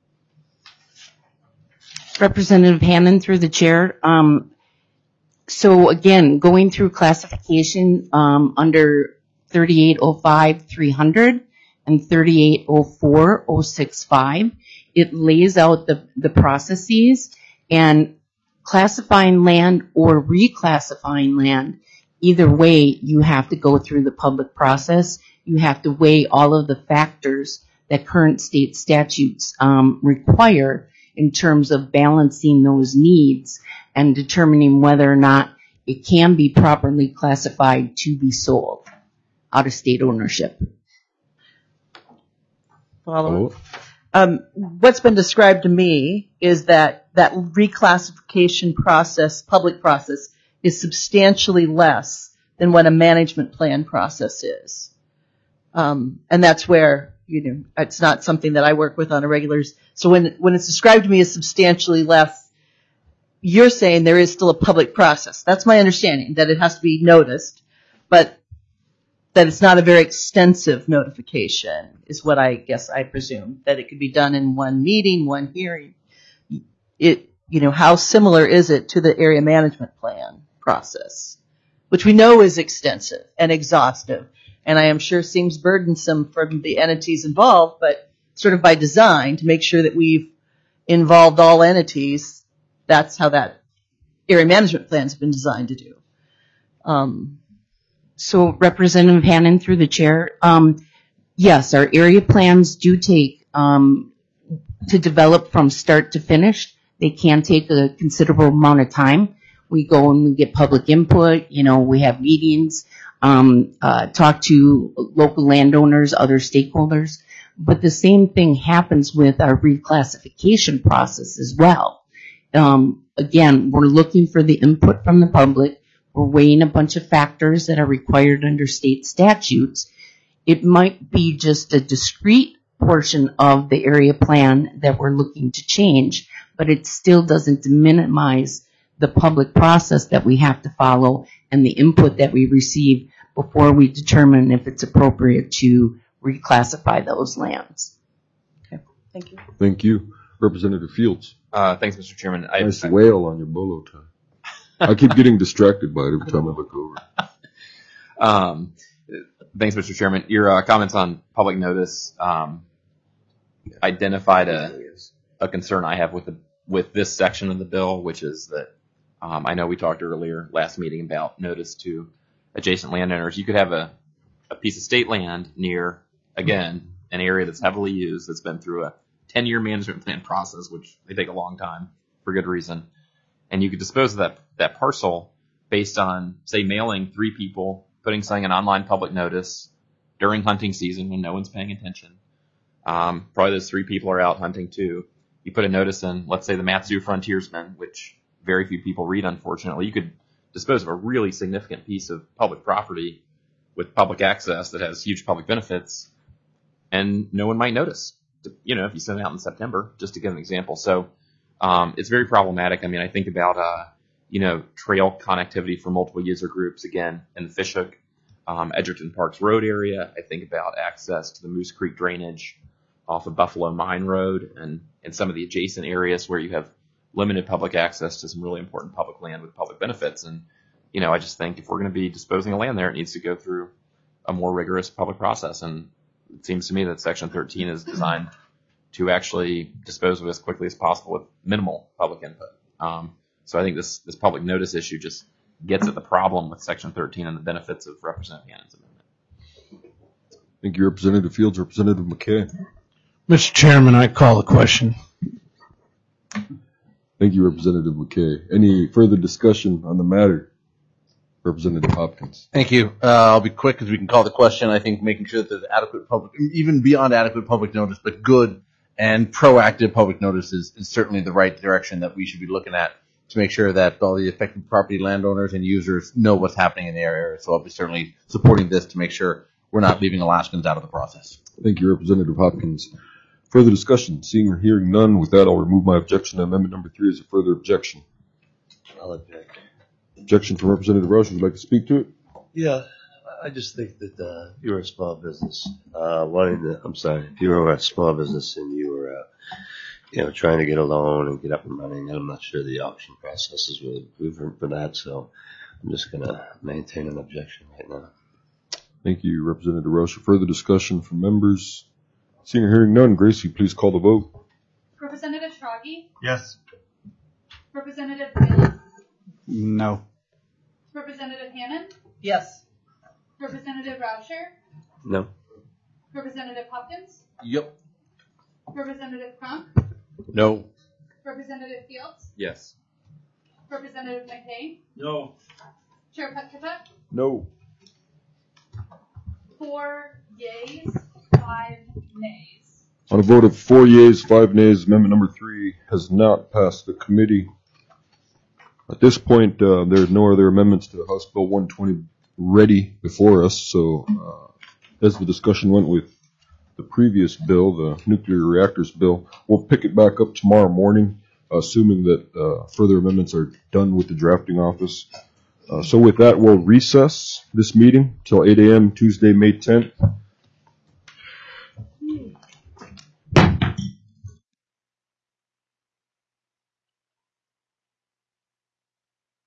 Representative Hannon through the chair. Um, so again, going through classification um, under thirty-eight oh five three hundred and thirty-eight oh four oh sixty-five, it lays out the, the processes, and classifying land or reclassifying land, either way, you have to go through the public process. You have to weigh all of the factors that current state statutes um, require in terms of balancing those needs and determining whether or not it can be properly classified to be sold out of state ownership. Follow. Um, what's been described to me is that that reclassification process, public process, is substantially less than what a management plan process is. Um, and that's where, you know, it's not something that I work with on a regular. So when, when it's described to me as substantially less, you're saying there is still a public process. That's my understanding, that it has to be noticed, but that it's not a very extensive notification is what I guess I presume, that it could be done in one meeting, one hearing. It, you know, how similar is it to the area management plan process, which we know is extensive and exhaustive, and I am sure seems burdensome for the entities involved, but sort of by design to make sure that we've involved all entities. That's how that area management plan has been designed to do. Um, So Representative Hannon through the chair, um, yes, our area plans do take, um, to develop from start to finish. They can take a considerable amount of time. We go and we get public input, you know, we have meetings, um, uh, talk to local landowners, other stakeholders. But the same thing happens with our reclassification process as well. Um, again, we're looking for the input from the public. We're weighing a bunch of factors that are required under state statutes. It might be just a discrete portion of the area plan that we're looking to change, but it still doesn't minimize the public process that we have to follow and the input that we receive before we determine if it's appropriate to reclassify those lands. Okay, thank you. Thank you. Representative Fields. Uh, thanks, Mister Chairman. I, Nice I, whale on your bolo tie. I keep getting distracted by it every time I look over. Um, thanks, Mister Chairman. Your uh, comments on public notice um, identified a, a concern I have with the with this section of the bill, which is that um, I know we talked earlier last meeting about notice to adjacent landowners. You could have a, a piece of state land near, again, an area that's heavily used, that's been through a ten-year management plan process, which they take a long time for good reason. And you could dispose of that, that parcel based on, say, mailing three people, putting something in online public notice during hunting season when no one's paying attention. Um, probably those three people are out hunting too. You put a notice in, let's say, the Mat-Su Frontiersman, which very few people read, unfortunately. You could dispose of a really significant piece of public property with public access that has huge public benefits, and no one might notice. You know, if you send it out in September, just to give an example. So um, it's very problematic. I mean, I think about, uh, you know, trail connectivity for multiple user groups, again, in the Fishhook, um, Edgerton Parks Road area. I think about access to the Moose Creek drainage off of Buffalo Mine Road and, and some of the adjacent areas where you have limited public access to some really important public land with public benefits. And, you know, I just think if we're going to be disposing of land there, it needs to go through a more rigorous public process. And it seems to me that Section thirteen is designed to actually dispose of it as quickly as possible with minimal public input. Um, so I think this, this public notice issue just gets at the problem with Section thirteen and the benefits of Representative Hannon's amendment. Thank you, Representative Fields. Representative McKay. Mister Chairman, I call the question. Thank you, Representative McKay. Any further discussion on the matter? Representative Hopkins. Thank you. Uh, I'll be quick because we can call the question. I think making sure that there's adequate public, even beyond adequate public notice, but good and proactive public notice is, is certainly the right direction that we should be looking at to make sure that all the affected property landowners and users know what's happening in their area. So I'll be certainly supporting this to make sure we're not leaving Alaskans out of the process. Thank you, Representative Hopkins. Further discussion? Seeing or hearing none, with that, I'll remove my objection to amendment number three as a further objection. I'll object. Objection from Representative Roush. Would you like to speak to it? Yeah, I just think that uh, you're a small business. Uh, wanting to, I'm sorry, if you were a small business and you were, uh, you know, trying to get a loan and get up and running, I'm not sure the auction process is really proven for that. So I'm just going to maintain an objection right now. Thank you, Representative Roush. Further discussion from members? Seeing or hearing none, Gracie, please call the vote. Representative Schrage? Yes. Representative Gillum? No. Representative Hannon? Yes. Representative Rauscher? No. Representative Hopkins? Yep. Representative Crump? No. Representative Fields? Yes. Representative McCain? No. Chair Petkatuk? No. Four yeas, five nays. On a vote of four yeas, five nays, amendment number three has not passed the committee. At this point, uh, there are no other amendments to House Bill one twenty ready before us. So, uh, as the discussion went with the previous bill, the nuclear reactors bill, we'll pick it back up tomorrow morning, assuming that uh, further amendments are done with the drafting office. Uh, so with that, we'll recess this meeting till eight a.m. Tuesday, May tenth.